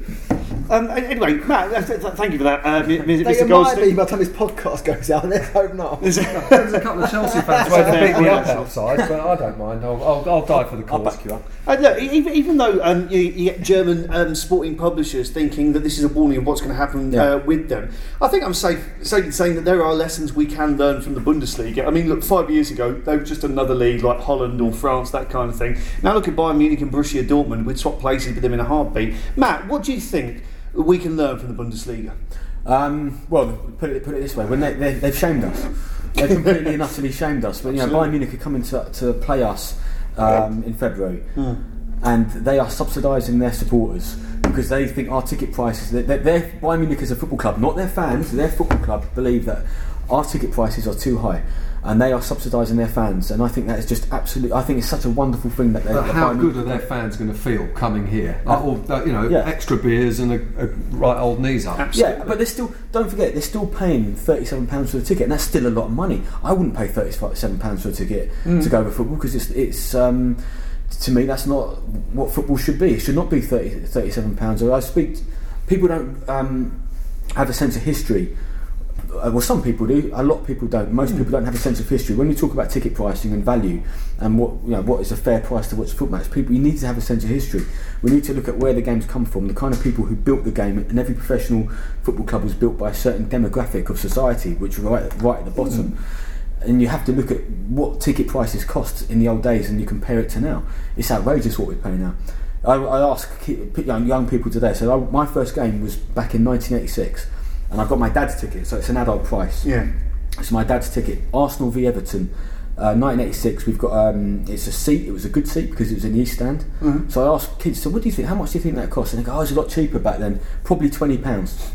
Um, anyway, Matt, th- th- thank you for that, uh, M- M- They Mister might be Goldstein. by the time this podcast goes out. Let's hope not. There's a couple of Chelsea fans waiting to beat me up outside, but I don't mind. I'll, I'll, I'll die for the I'll cause. back you up. Uh, look, e- even, even though um, you, you get German um, sporting publishers thinking that this is a warning of what's going to happen Yeah. uh, with them, I think I'm safe, safe in saying that there are lessons we can learn from the Bundesliga. I mean, look, five years ago, they were just another league like Holland or France, that kind of thing. Now look at Bayern Munich and Borussia Dortmund, we'd swap places with them in a heartbeat. Matt, what do you think we can learn from the Bundesliga? Um, well, put it put it this way: when they, they they've shamed us, they've completely and utterly shamed us. But you know, Absolutely. Bayern Munich are coming to to play us um, in February, Mm. and they are subsidising their supporters because they think our ticket prices. They're, they're, Bayern Munich as a football club, not their fans. Their football club believe that our ticket prices are too high, and they are subsidising their fans. And I think that is just absolutely. I think it's such a wonderful thing that they. But that how Bayern good Munich- are their fans going to feel coming here? Uh, Or, uh, you know, yeah. extra beers and a, a right old knees up. Absolutely. Yeah, but they're still. Don't forget, they're still paying thirty-seven pounds for the ticket, and that's still a lot of money. I wouldn't pay thirty-seven pounds for a ticket to go over football because it's it's. Um, to me, that's not what football should be. It should not be thirty, thirty-seven pounds. I speak. People don't um, have a sense of history. Uh, well, some people do. A lot of people don't. Most people don't have a sense of history. When you talk about ticket pricing and value, and what you know, what is a fair price to watch a football match, people, you need to have a sense of history. We need to look at where the games come from, the kind of people who built the game. And every professional football club was built by a certain demographic of society, which are right, right at the bottom. And you have to look at what ticket prices cost in the old days, and you compare it to now. It's outrageous what we pay now. I, I ask ki- young, young people today. So I, my first game was back in nineteen eighty-six. And I've got my dad's ticket, so it's an adult price. Yeah. It's my dad's ticket. Arsenal v Everton, uh, nineteen eighty-six. We've got um, it's a seat. It was a good seat because it was in the East Stand. Mhm. So I asked kids, so what do you think? How much do you think that cost? And they go, oh, it's a lot cheaper back then. Probably twenty pounds.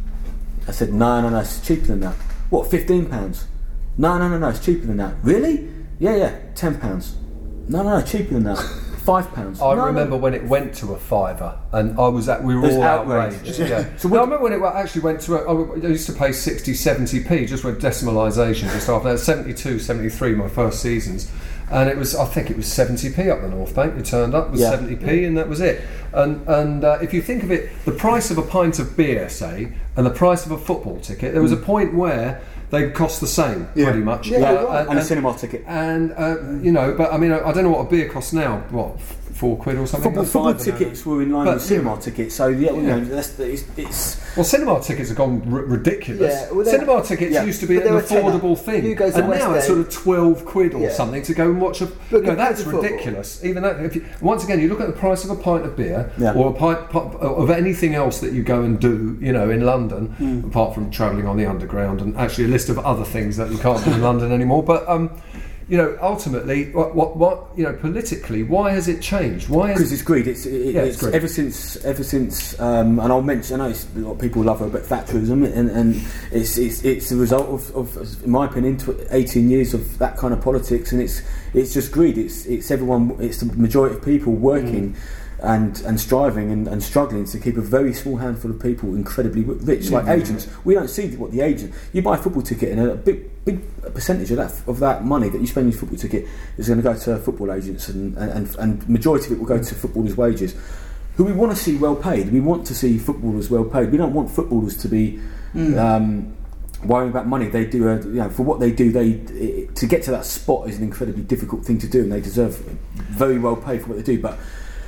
I said, no, no, no, it's cheaper than that. What, fifteen pounds? No, no, no, no, it's cheaper than that. Really? Yeah, yeah, ten pounds. No, no, no, cheaper than that. Five pounds. I No, no. remember when it went to a fiver, and I was at. We were It was all outraged. outraged. Yeah. Yeah. So So no, I what- remember when it actually went to. A, I used to pay sixty, seventy p just with decimalisation just after that. seventy-two, seventy-three, my first seasons, and it was. I think it was seventy p up the North Bank. You turned up was Yeah. seventy p, and that was it. And and uh, if you think of it, the price of a pint of beer, say, and the price of a football ticket, there was a point where they cost the same, Yeah. pretty much. Yeah, Uh, you're right. And a cinema ticket. And uh, you know, but I mean, I, I don't know what a beer costs now. What, f- four quid or something? Football, Five football and a- tickets were in line But- with cinema tickets, so yeah, you Yeah. know, that's, it's, it's Well, cinema tickets have gone r- ridiculous. Yeah, well, they're- cinema tickets yeah. used to be But an they were tenner. affordable thing, You go to and West now it's End. sort of twelve quid or Yeah. something to go and watch a. But You know, compared that's to football- ridiculous. Even that, if you, once again, you look at the price of a pint of beer Yeah. or a pint pop, of anything else that you go and do, you know, in London, Hmm. apart from travelling on the underground, and actually a list of other things that you can't do in London anymore. But um, you know, ultimately, what, what, what, you know, politically, why has it changed? Why because has it's greed. It's, it, Yeah, it's, it's greed. ever since ever since, um, and I'll mention. I know it's, a lot of people love her, but Thatcherism, and, and it's it's it's a result of, of, in my opinion, tw- eighteen years of that kind of politics, and it's it's just greed. It's it's everyone. It's the majority of people working. and and striving and, and struggling to keep a very small handful of people incredibly rich, mm-hmm. like agents. We don't see what the agent. You buy a football ticket, and a big big percentage of that of that money that you spend on your football ticket is going to go to football agents, and and and majority of it will go to footballers' wages. Who we want to see well paid. We want to see footballers well paid. We don't want footballers to be mm. um, worrying about money. They do, a, you know, for what they do. They it, to get to that spot is an incredibly difficult thing to do, and they deserve very well paid for what they do. But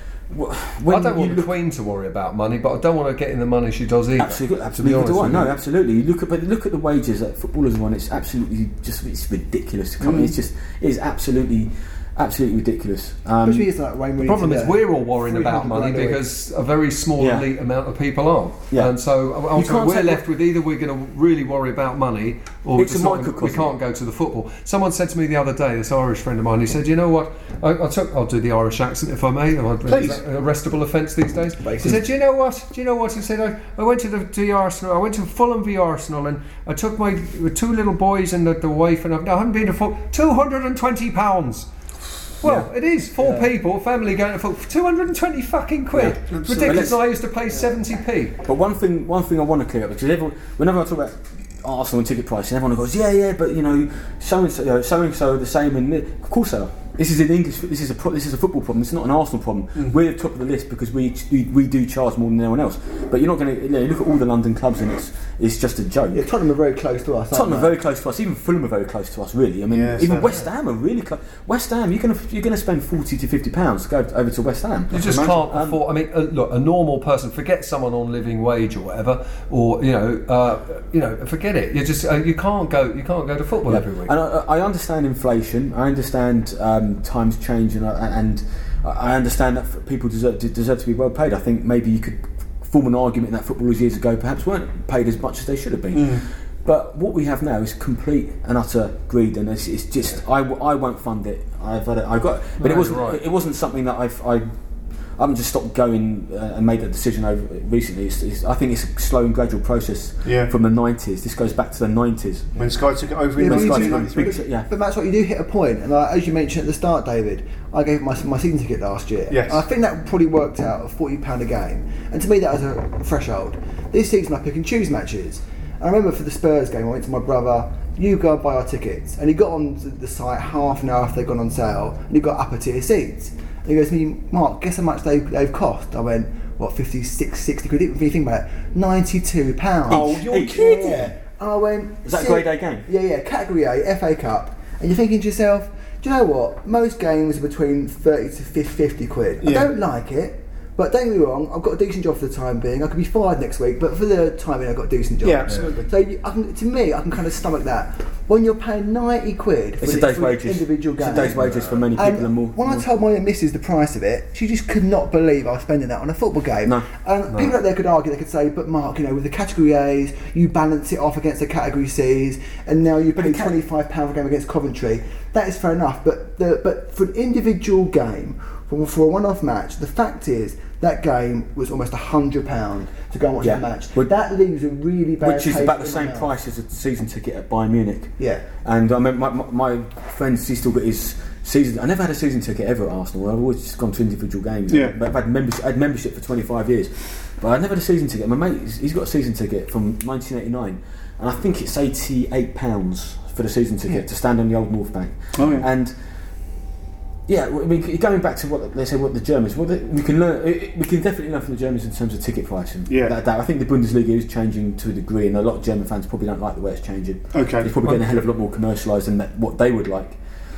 when I don't want the look, Queen to worry about money, but I don't want her getting the money she does either. Absolutely, absolutely. Do I. No, absolutely. You look at, but look at the wages that footballers are on. It's absolutely just it's ridiculous. To come, mm. It's just it is absolutely. Absolutely ridiculous. Um, Especially like Wayne the problem is we're all worrying about money because a very small yeah. elite amount of people aren't. Yeah. And so ultimately we're left with either we're going to really worry about money or it's not, we can't go to the football. Someone said to me the other day, this Irish friend of mine, he said, you know what, I, I took, I'll do the Irish accent if I may, Please. Is that an arrestable offence these days? Basically. He said, do you know what, do you know what, he said, I, I went to the, to the Arsenal, I went to Fulham v Arsenal and I took my two little boys and the, the wife and I've, I haven't been to football, two hundred and twenty pounds. Well, yeah. It is four yeah. people, family going to football for two hundred and twenty fucking quid. Yeah, ridiculous. I used to pay seventy p. But one thing, one thing I want to clear up because everyone, whenever I talk about Arsenal and ticket pricing, everyone goes, yeah, yeah, but you know, so and so, you know, so and so, the same, and of course they are. This is an English. This is a pro, this is a football problem. It's not an Arsenal problem. Mm. We're at the top of the list because we, we we do charge more than anyone else. But you're not going to you know, look at all the London clubs and it's it's just a joke. Yeah, Tottenham are very close to us. Tottenham are very close to us. Even Fulham are very close to us. Really, I mean, yeah, even West Ham are really close. West Ham, you're going to you're going to spend forty to fifty pounds to go over to West Ham. You just can't um, afford. I mean, uh, look, a normal person, forget someone on living wage or whatever, or you know, uh, you know, forget it. You just uh, you can't go you can't go to football yeah. every week. And I, I understand inflation. I understand um, times change. And I, and I understand that people deserve, deserve to be well paid. I think maybe you could form an argument that footballers years ago perhaps weren't paid as much as they should have been. Mm. But what we have now is complete and utter greed, and it's, it's just I, I won't fund it. I've had it, I got, but no, it wasn't right. it wasn't something that I've I. I haven't just stopped going uh, and made that decision over recently. It's, it's, I think it's a slow and gradual process yeah. from the nineties. This goes back to the nineties. When Sky took it over yeah, in the nineties. But, but, yeah. but that's what you do hit a point. And uh, as you mentioned at the start, David, I gave my my season ticket last year. Yes. I think that probably worked out at forty pounds a game. And to me, that was a threshold. This season, I pick and choose matches. I remember for the Spurs game, I went to my brother, you go and buy our tickets. And he got on the site half an hour after they'd gone on sale, and he got upper tier seats. And he goes to me, Mark, guess how much they, they've cost? I went, what, fifty-six, sixty quid? If you think about it, ninety-two pounds. Oh, you're kidding. Yeah. And I went... Was that a grade A game? Yeah, yeah, Category A, F A Cup. And you're thinking to yourself, do you know what? Most games are between thirty to fifty quid. Yeah. I don't like it. But don't get me wrong, I've got a decent job for the time being. I could be fired next week, but for the time being, I've got a decent job. Yeah, absolutely. So you, I can, to me, I can kind of stomach that. When you're paying ninety quid for, it's the, a day's for wages. individual game. It's a day's wages for many people and, and more. When more. I told my missus the price of it, she just could not believe I was spending that on a football game. No. And no. people out there could argue, they could say, but Mark, you know, with the Category A's, you balance it off against the Category C's, and now you pay twenty-five pounds a game against Coventry. That is fair enough, but the, but for an individual game, for, for a one-off match, the fact is, that game was almost one hundred pounds to go and watch yeah. the match. But that leaves a really bad Which is about the same mouth. price as a season ticket at Bayern Munich. Yeah. And I remember my, my, my friends, he still got his season... I never had a season ticket ever at Arsenal. I've always just gone to individual games. Yeah. But I've had membership, I had membership for twenty-five years. But I never had a season ticket. My mate, he's got a season ticket from nineteen eighty-nine. And I think it's eighty-eight pounds for the season ticket yeah. to stand on the Old North Bank. Oh, yeah. And... Yeah, I mean, going back to what they say, what the Germans, well, we can learn. We can definitely learn from the Germans in terms of ticket pricing. Yeah, that, that, I think the Bundesliga is changing to a degree, and a lot of German fans probably don't like the way it's changing. Okay, it's probably getting a hell of a lot more commercialised than that, what they would like.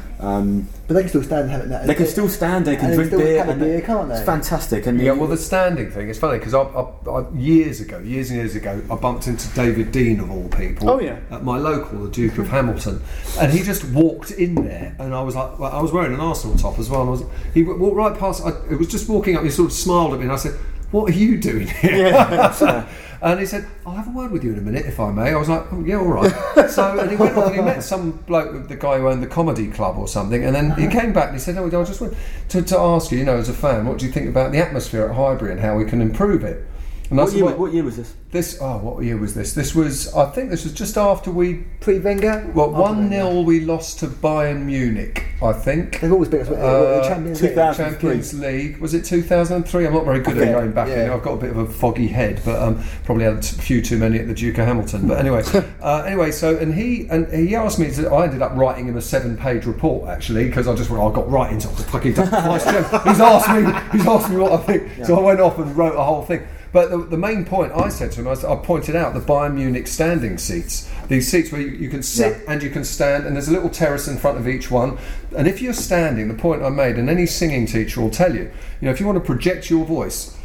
Um, but they can still stand. Having that. They can still stand. They can and drink they beer. Have a beer, can't they? It's fantastic. And yeah, well, the standing thing is funny because I, I, I, years ago, years and years ago, I bumped into David Dean of all people. Oh yeah. At my local, the Duke of Hamilton, and he just walked in there, and I was like, well, I was wearing an Arsenal top as well. And I was, he walked right past. I, it was just walking up. He sort of smiled at me, and I said, "What are you doing here?" Yeah. And he said, "I'll have a word with you in a minute, if I may." I was like, "Oh yeah, all right." So and he went on and he met some bloke, the guy who owned the comedy club or something, and then he came back and he said, "Oh, I just want to, to ask you, you know, as a fan, what do you think about the atmosphere at Highbury and how we can improve it?" And What that's year, what, what year was this? this. Oh, what year was this? This was. I think this was just after we. Pre-Wenger? Well, After one Wenger. nil we lost to Bayern Munich. I think. They've always been us, Uh, the Champions League. two thousand. Champions League. Was it two thousand three? I'm not very good Okay, at going back. yeah. You know, I've got a bit of a foggy head, but um, probably had a few too many at the Duke of Hamilton. But anyway, uh, anyway. So and he and he asked me. To, I ended up writing him a seven-page report actually because I just went. I got right into it. Fucking Vice Chair. He's asked me. He's asked me what I think. Yeah. So I went off and wrote a whole thing. But the, the main point I said to him, I, I pointed out the Bayern Munich standing seats. These seats where you, you can sit Yeah. and you can stand, and there's a little terrace in front of each one. And if you're standing, the point I made, and any singing teacher will tell you, you know, if you want to project your voice,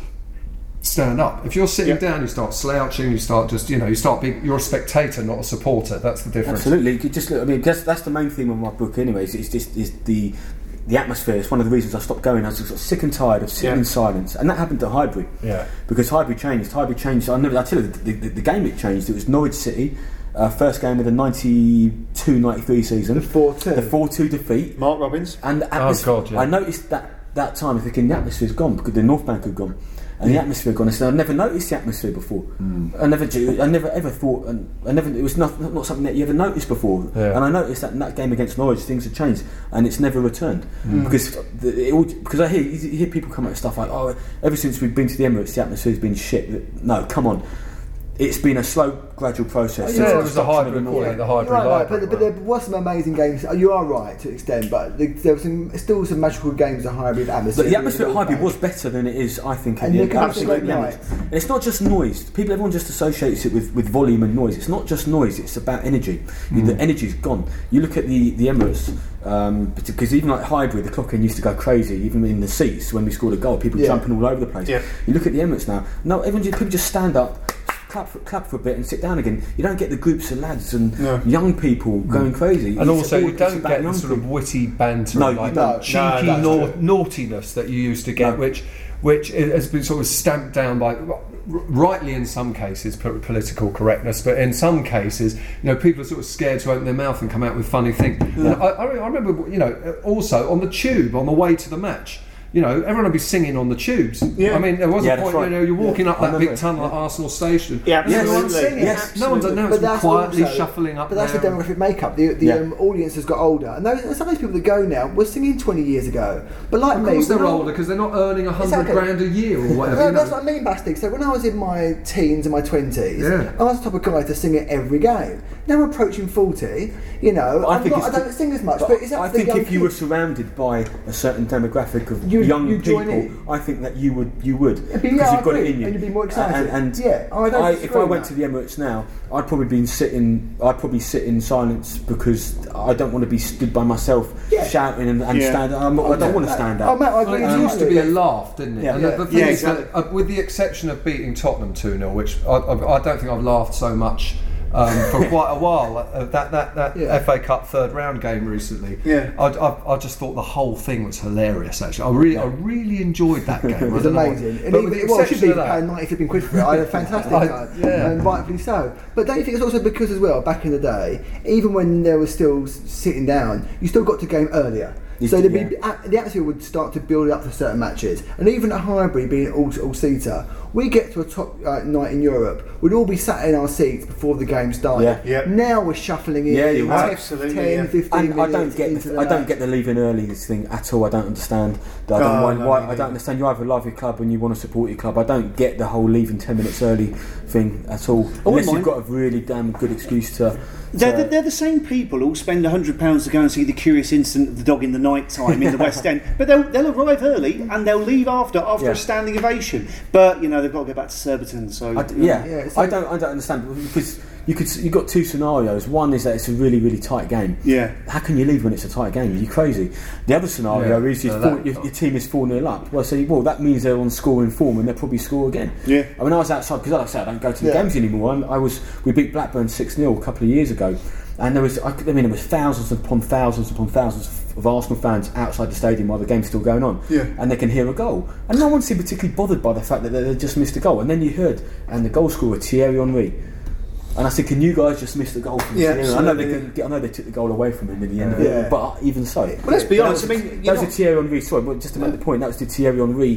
stand up. If you're sitting Yeah. down, you start slouching. You start just, you know, you start being. You're a spectator, not a supporter. That's the difference. Absolutely. You could just look, I mean, that's, that's the main theme of my book, anyways. It's just is the the atmosphere. It's one of the reasons I stopped going. I was sort of sick and tired of sitting Yeah. in silence, and that happened at Highbury. Yeah. Because Highbury changed. Highbury changed. I never. I tell you, the, the, the game it changed. It was Norwich City, uh, first game of the ninety-two ninety-three season. The four two. The four two defeat. Mark Robbins. And the atmosphere, God, yeah. I noticed that that time. I'm thinking the atmosphere's gone because the North Bank had gone, and the atmosphere had gone. I said I'd never noticed the atmosphere before. I never, do- I never ever thought, and I never. It was not not something that you ever noticed before. Yeah. And I noticed that in that game against Norwich, things had changed, and it's never returned because the, it all, because I hear you hear people come out with stuff like, oh, ever since we've been to the Emirates, the atmosphere's been shit. No, come on. It's been a slow, gradual process. Yeah, since it the was the construction of Highbury, the call North it the You're Highbury right, right, Library. but, but there was some amazing games. Oh, you are right to an extent, but the, there was some, still some magical games at Highbury. The atmosphere, But the atmosphere at North Highbury Bank. was better than it is, I think, at And the you end. can have Absolutely. some great nights. And it's not just noise. People, everyone just associates it with, with volume and noise. It's not just noise. It's about energy. Mm. The energy's gone. You look at the the Emirates, um, because even like Highbury, the clocking used to go crazy. Even in the seats when we scored a goal, people Yeah. jumping all over the place. Yeah. You look at the Emirates now. No, everyone just, people just stand up. Clap for, clap for a bit and sit down again. You don't get the groups of lads and No. young people going crazy. And It's also, all- you it's don't about get the young sort of people. witty banter, No, you like don't. No, cheeky that's nau- true. naughtiness that you used to get, No. which which i- has been sort of stamped down by, r- rightly in some cases, po- political correctness, but in some cases, you know, people are sort of scared to open their mouth and come out with funny things. And I, I I remember, you know, also on the tube on the way to the match. You know, everyone would be singing on the tubes. Yeah. I mean, there was Yeah, a that's point, right. you know, you're walking up I that big remember. tunnel at Arsenal Station. Yeah, and everyone's absolutely. singing. Yes, no one's, no absolutely. one's But that's quietly also- shuffling up But that's there. the demographic makeup. The, the Yeah. um, audience has got older, and those, some of those people that go now were singing twenty years ago. But like Of me, course they're when I- older because they're not earning a hundred Exactly. grand a year or whatever. No, you know. that's what I mean, Bastard. So when I was in my teens and my twenties, Yeah. I was the type of guy to sing at every game. Now I'm approaching forty, you know, I I'm think not, I it's- don't sing as much, But but it's up I to the think young if you were kids. surrounded by a certain demographic of You- young you join people, in. I think that you would you would It'd be- because yeah, I you've got it agree, in you, and you'd be more excited. And, and Yeah, I don't if disagree I with went that. to the Emirates now, I'd probably been sitting. I'd probably sit in silence because I don't want to be stood by myself Yeah. shouting and, and Yeah. stand. I'm, I don't want to stand Oh, up. mate, I Well, agree it used to be a entirely. laugh, didn't it? Yeah. And the, Yeah. the thing Yeah, is that, exactly. uh, with the exception of beating Tottenham two nil, which I, I, I don't think I've laughed so much um, for quite a while, uh, that that, that Yeah. F A Cup third round game recently, Yeah. I, I, I just thought the whole thing was hilarious. Actually, I really, I really enjoyed that game. It I was don't know why. amazing. And But even, with the well, it should exception be of that- paying ninety flipping quid for it. I had a fantastic I- time, yeah. and rightfully so. But don't you think it's also because as well, back in the day, even when there was still s- sitting down, you still got to game earlier. You So did, there'd be, a- the atmosphere would start to build up for certain matches, and even at Highbury being all all seater, we get to a top uh, night in Europe, we'd all be sat in our seats before the game started. Yeah. Yeah. Now we're shuffling in, Yeah, you're right. Absolutely, ten, yeah. fifteen And I minutes don't get into the, the I don't match. get the leaving early this thing at all. I don't understand. I don't, Oh, why, no, why, me I neither. don't understand. You either love your club and you want to support your club. I don't get the whole leaving ten minutes early thing at all. wouldn't Unless you've mind. got a really damn good excuse to. They're, to- the, they're the same people who'll spend one hundred pounds to go and see the curious incident of the dog in the night time in the West End. But they'll, they'll arrive early and they'll leave after after Yeah. a standing ovation. But, you know, they've got to go back to Surbiton. So, I d- you know. yeah, Yeah, it's like- I don't. I don't understand because you could. You've got two scenarios. One is that it's a really, really tight game. Yeah. How can you leave when it's a tight game? Are you crazy? The other scenario Yeah, is you're no, four, that- your, your team is four nil up. Well, so well that means they're on scoring form and they'll probably score again. Yeah. I mean, I was outside because, like I said, I don't go to the Yeah. games anymore. I, I was. We beat Blackburn six nil a couple of years ago, and there was. I, could- I mean, there was thousands upon thousands upon thousands of Arsenal fans outside the stadium while the game's still going on. Yeah. And they can hear a goal, and no one seemed particularly bothered by the fact that they, they just missed a goal. And then you heard, and the goal scorer Thierry Henry. And I said, can you guys just miss the goal from Yeah, Thierry? I know they absolutely. couldn't get, I know they took the goal away from him in the end of Yeah. it, but even so. Well, let's be That honest, was- I mean, that you're was not- a Thierry Henry. Sorry, but just to make the point, that was the Thierry Henry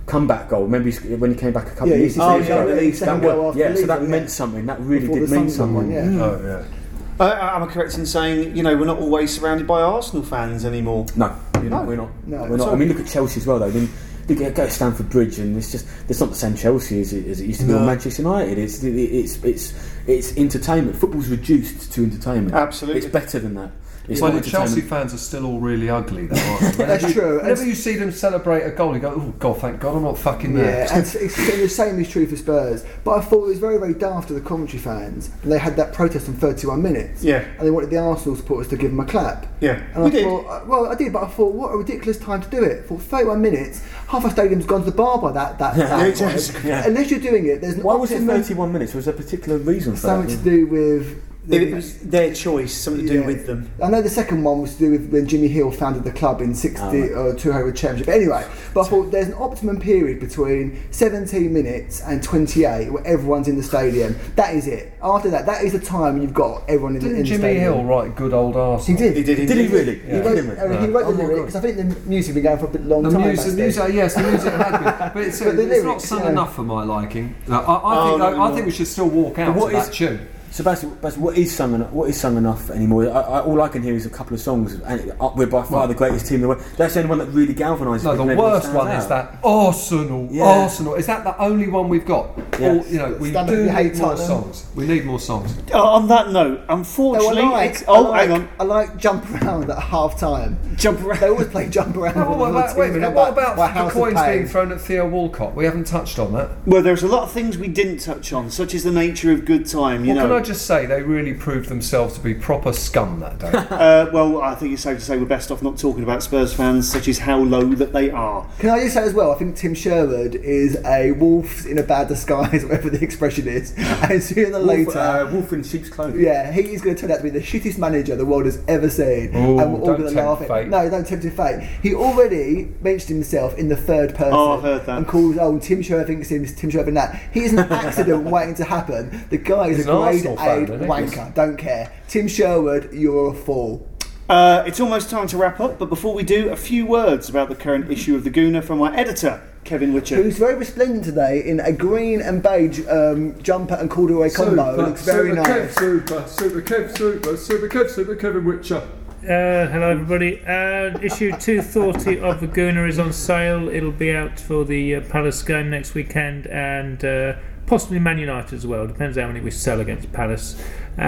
comeback goal. Remember when he came back a couple Yeah, of he years used to ago? say it was the second That goal was- after yeah, Leeds, so that wasn't meant it? something. That really Before did the mean sun something. came on, yeah. Oh yeah. Uh, am I correct in saying, you know, we're not always surrounded by Arsenal fans anymore? No, you know, No. we're not. No, we're not. so- I mean, look at Chelsea as well, though. I mean, look at go to Stamford Bridge, and it's just it's not the same Chelsea as it, as it used to be, No. or Manchester United. It's it, it's it's it's entertainment. Football's reduced to entertainment. Absolutely. it's better than that. It's Well, not the Chelsea entertainment. fans are still all really ugly, though, aren't they? That's true. Whenever And- you see them celebrate a goal, you go, "Oh God, thank God, I'm not fucking there." Yeah, and it's, it's, the same is true for Spurs. But I thought it was very, very daft of the Coventry fans. And they had that protest on thirty-one minutes. Yeah. And they wanted the Arsenal supporters to give them a clap. Yeah. And We I did. thought, uh, well, I did, but I thought, what a ridiculous time to do it. For thirty-one minutes, half a stadium's gone to the bar by that. that, Yeah, that it has, point. yeah. Unless you're doing it, there's an Why was it optimum- thirty-one minutes? Was there a particular reason for Something that? to do with. It, it was their choice, something to do Yeah. with them. I know the second one was to do with when Jimmy Hill founded the club in sixty Oh, or two hundred championship. Anyway, but I thought there's an optimum period between seventeen minutes and twenty-eight where everyone's in the stadium. That is it. After that, that is the time you've got everyone in, the, Didn't in the Jimmy stadium. Hill write good old He Arsenal? did. He did. Did he indeed. really? He Yeah. wrote, Didn't uh, he? he wrote Oh the my lyrics. God. I think the music been going for a bit long The time. music, the backstage. music, yes, the music had been, but it's, But the it's not lyrics, sung yeah. enough for my liking. No, I, I Oh, think no, I, I no. think we should still walk out But what to that is- tune. So basically, basically, what is sung enough? What is sung enough anymore? I, I, all I can hear is a couple of songs, and uh, we're by far Well- the greatest team in the world. That's the only one that really galvanises. No, people the and everyone worst stands one out. is that Arsenal, Yeah. Arsenal. Is that the only one we've got? Yeah. Or, you know, we Stand up do if you hate need more Tottenham. songs. We need more songs. Uh, on that note, No, I unfortunately, like, it's, oh, I like, hang on, I like jump around at half time. jump around. They always play jump around. Oh, with what the about, team wait a and minute, go what back about by the House of coins Pain. being thrown at Theo Walcott? We haven't touched on that. Well, there's a lot of things we didn't touch on, such as the nature of good time. You Well, know. can I just say they really proved themselves to be proper scum that day. Uh, well, I think it's safe to say we're best off not talking about Spurs fans, such as how low that they are. Can I just say as well, I think Tim Sherwood is a wolf in a bad disguise, whatever the expression is. And sooner or Wolf, later, uh, wolf in sheep's clothing. yeah, he is going to turn out to be the shittest manager the world has ever seen. Ooh, and we're all don't going to tempt laugh at fate. No, don't tempt his fate. He already mentioned himself in the third person. Oh, I've heard that. And calls, oh, Tim Sherwood thinks him, Tim Sherwood and that. He is an accident waiting to happen. The guy is He's a an grade Arsenal fan, A isn't he? wanker. Don't care. Tim Sherwood, you're a fool. Uh, it's almost time to wrap up, but before we do, a few words about the current issue of the Gooner from our editor, Kevin Witcher. Who's very resplendent today in a green and beige um, jumper and corduroy combo. It looks very super nice. Kev, super, super Kev, super, super Kev, super Kevin Witcher. Uh, hello everybody. Uh, issue two forty of the Gooner is on sale. It'll be out for the uh, Palace game next weekend and uh, possibly Man United as well. Depends how many we sell against Palace.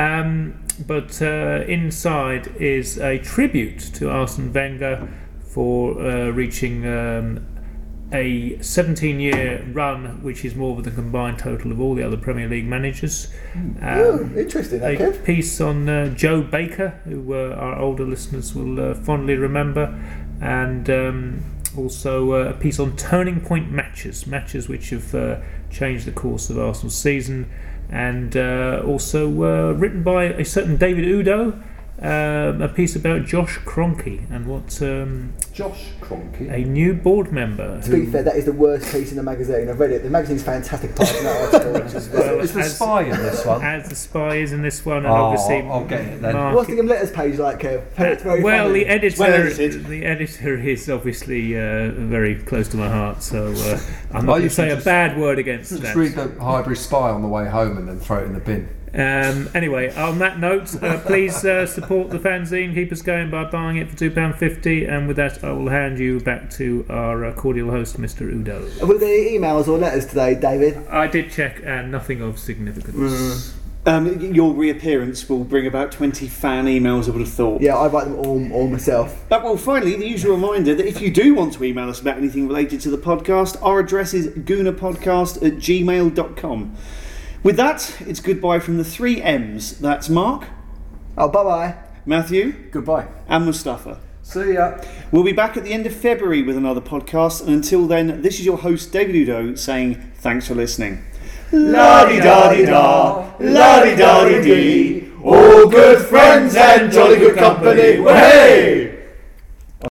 Um, but uh, inside is a tribute to Arsene Wenger for uh, reaching um, a seventeen year run, which is more than the combined total of all the other Premier League managers. Um, Ooh, interesting, a okay. piece on uh, Joe Baker, who uh, our older listeners will uh, fondly remember, and um, also uh, a piece on turning point matches, matches which have uh, changed the course of Arsenal's season, and uh, also uh, written by a certain David Udo, um, a piece about Josh Kroenke and what um, Josh Kroenke. a new board member. To be who- fair, that is the worst piece in the magazine. I've read it. The magazine's fantastic apart from that article. Which is Well, Is the as- spy in this one? as the spy is in this one, and Oh, obviously I'll get it then. Mark- What's the letters page like, Kev? It's very well, funny. the editor, well edited. the editor is obviously uh, very close to my heart, so uh, I'm I not going to used to say a just- bad word against Just that. read the Highbury Spy on the way home and then throw it in the bin. Um, anyway, on that note, uh, please uh, support the fanzine, keep us going by buying it for two pounds fifty, and with that, I will hand you back to our uh, cordial host, Mister Udo. Have we got any emails or letters today, David? I did check, and nothing of significance. Um, your reappearance will bring about twenty fan emails, I would have thought. Yeah, I write them all, all myself. Uh, well, finally, the usual reminder that if you do want to email us about anything related to the podcast, our address is goonerpodcast at gmail dot com. With that, it's goodbye from the three M's. That's Mark, Oh, bye-bye. Matthew, Goodbye. and Mustafa. See ya. We'll be back at the end of February with another podcast, and until then, this is your host, David Udo, saying thanks for listening. La-di-da-di-da, la-di-da-di-dee, all good friends and jolly good company, way!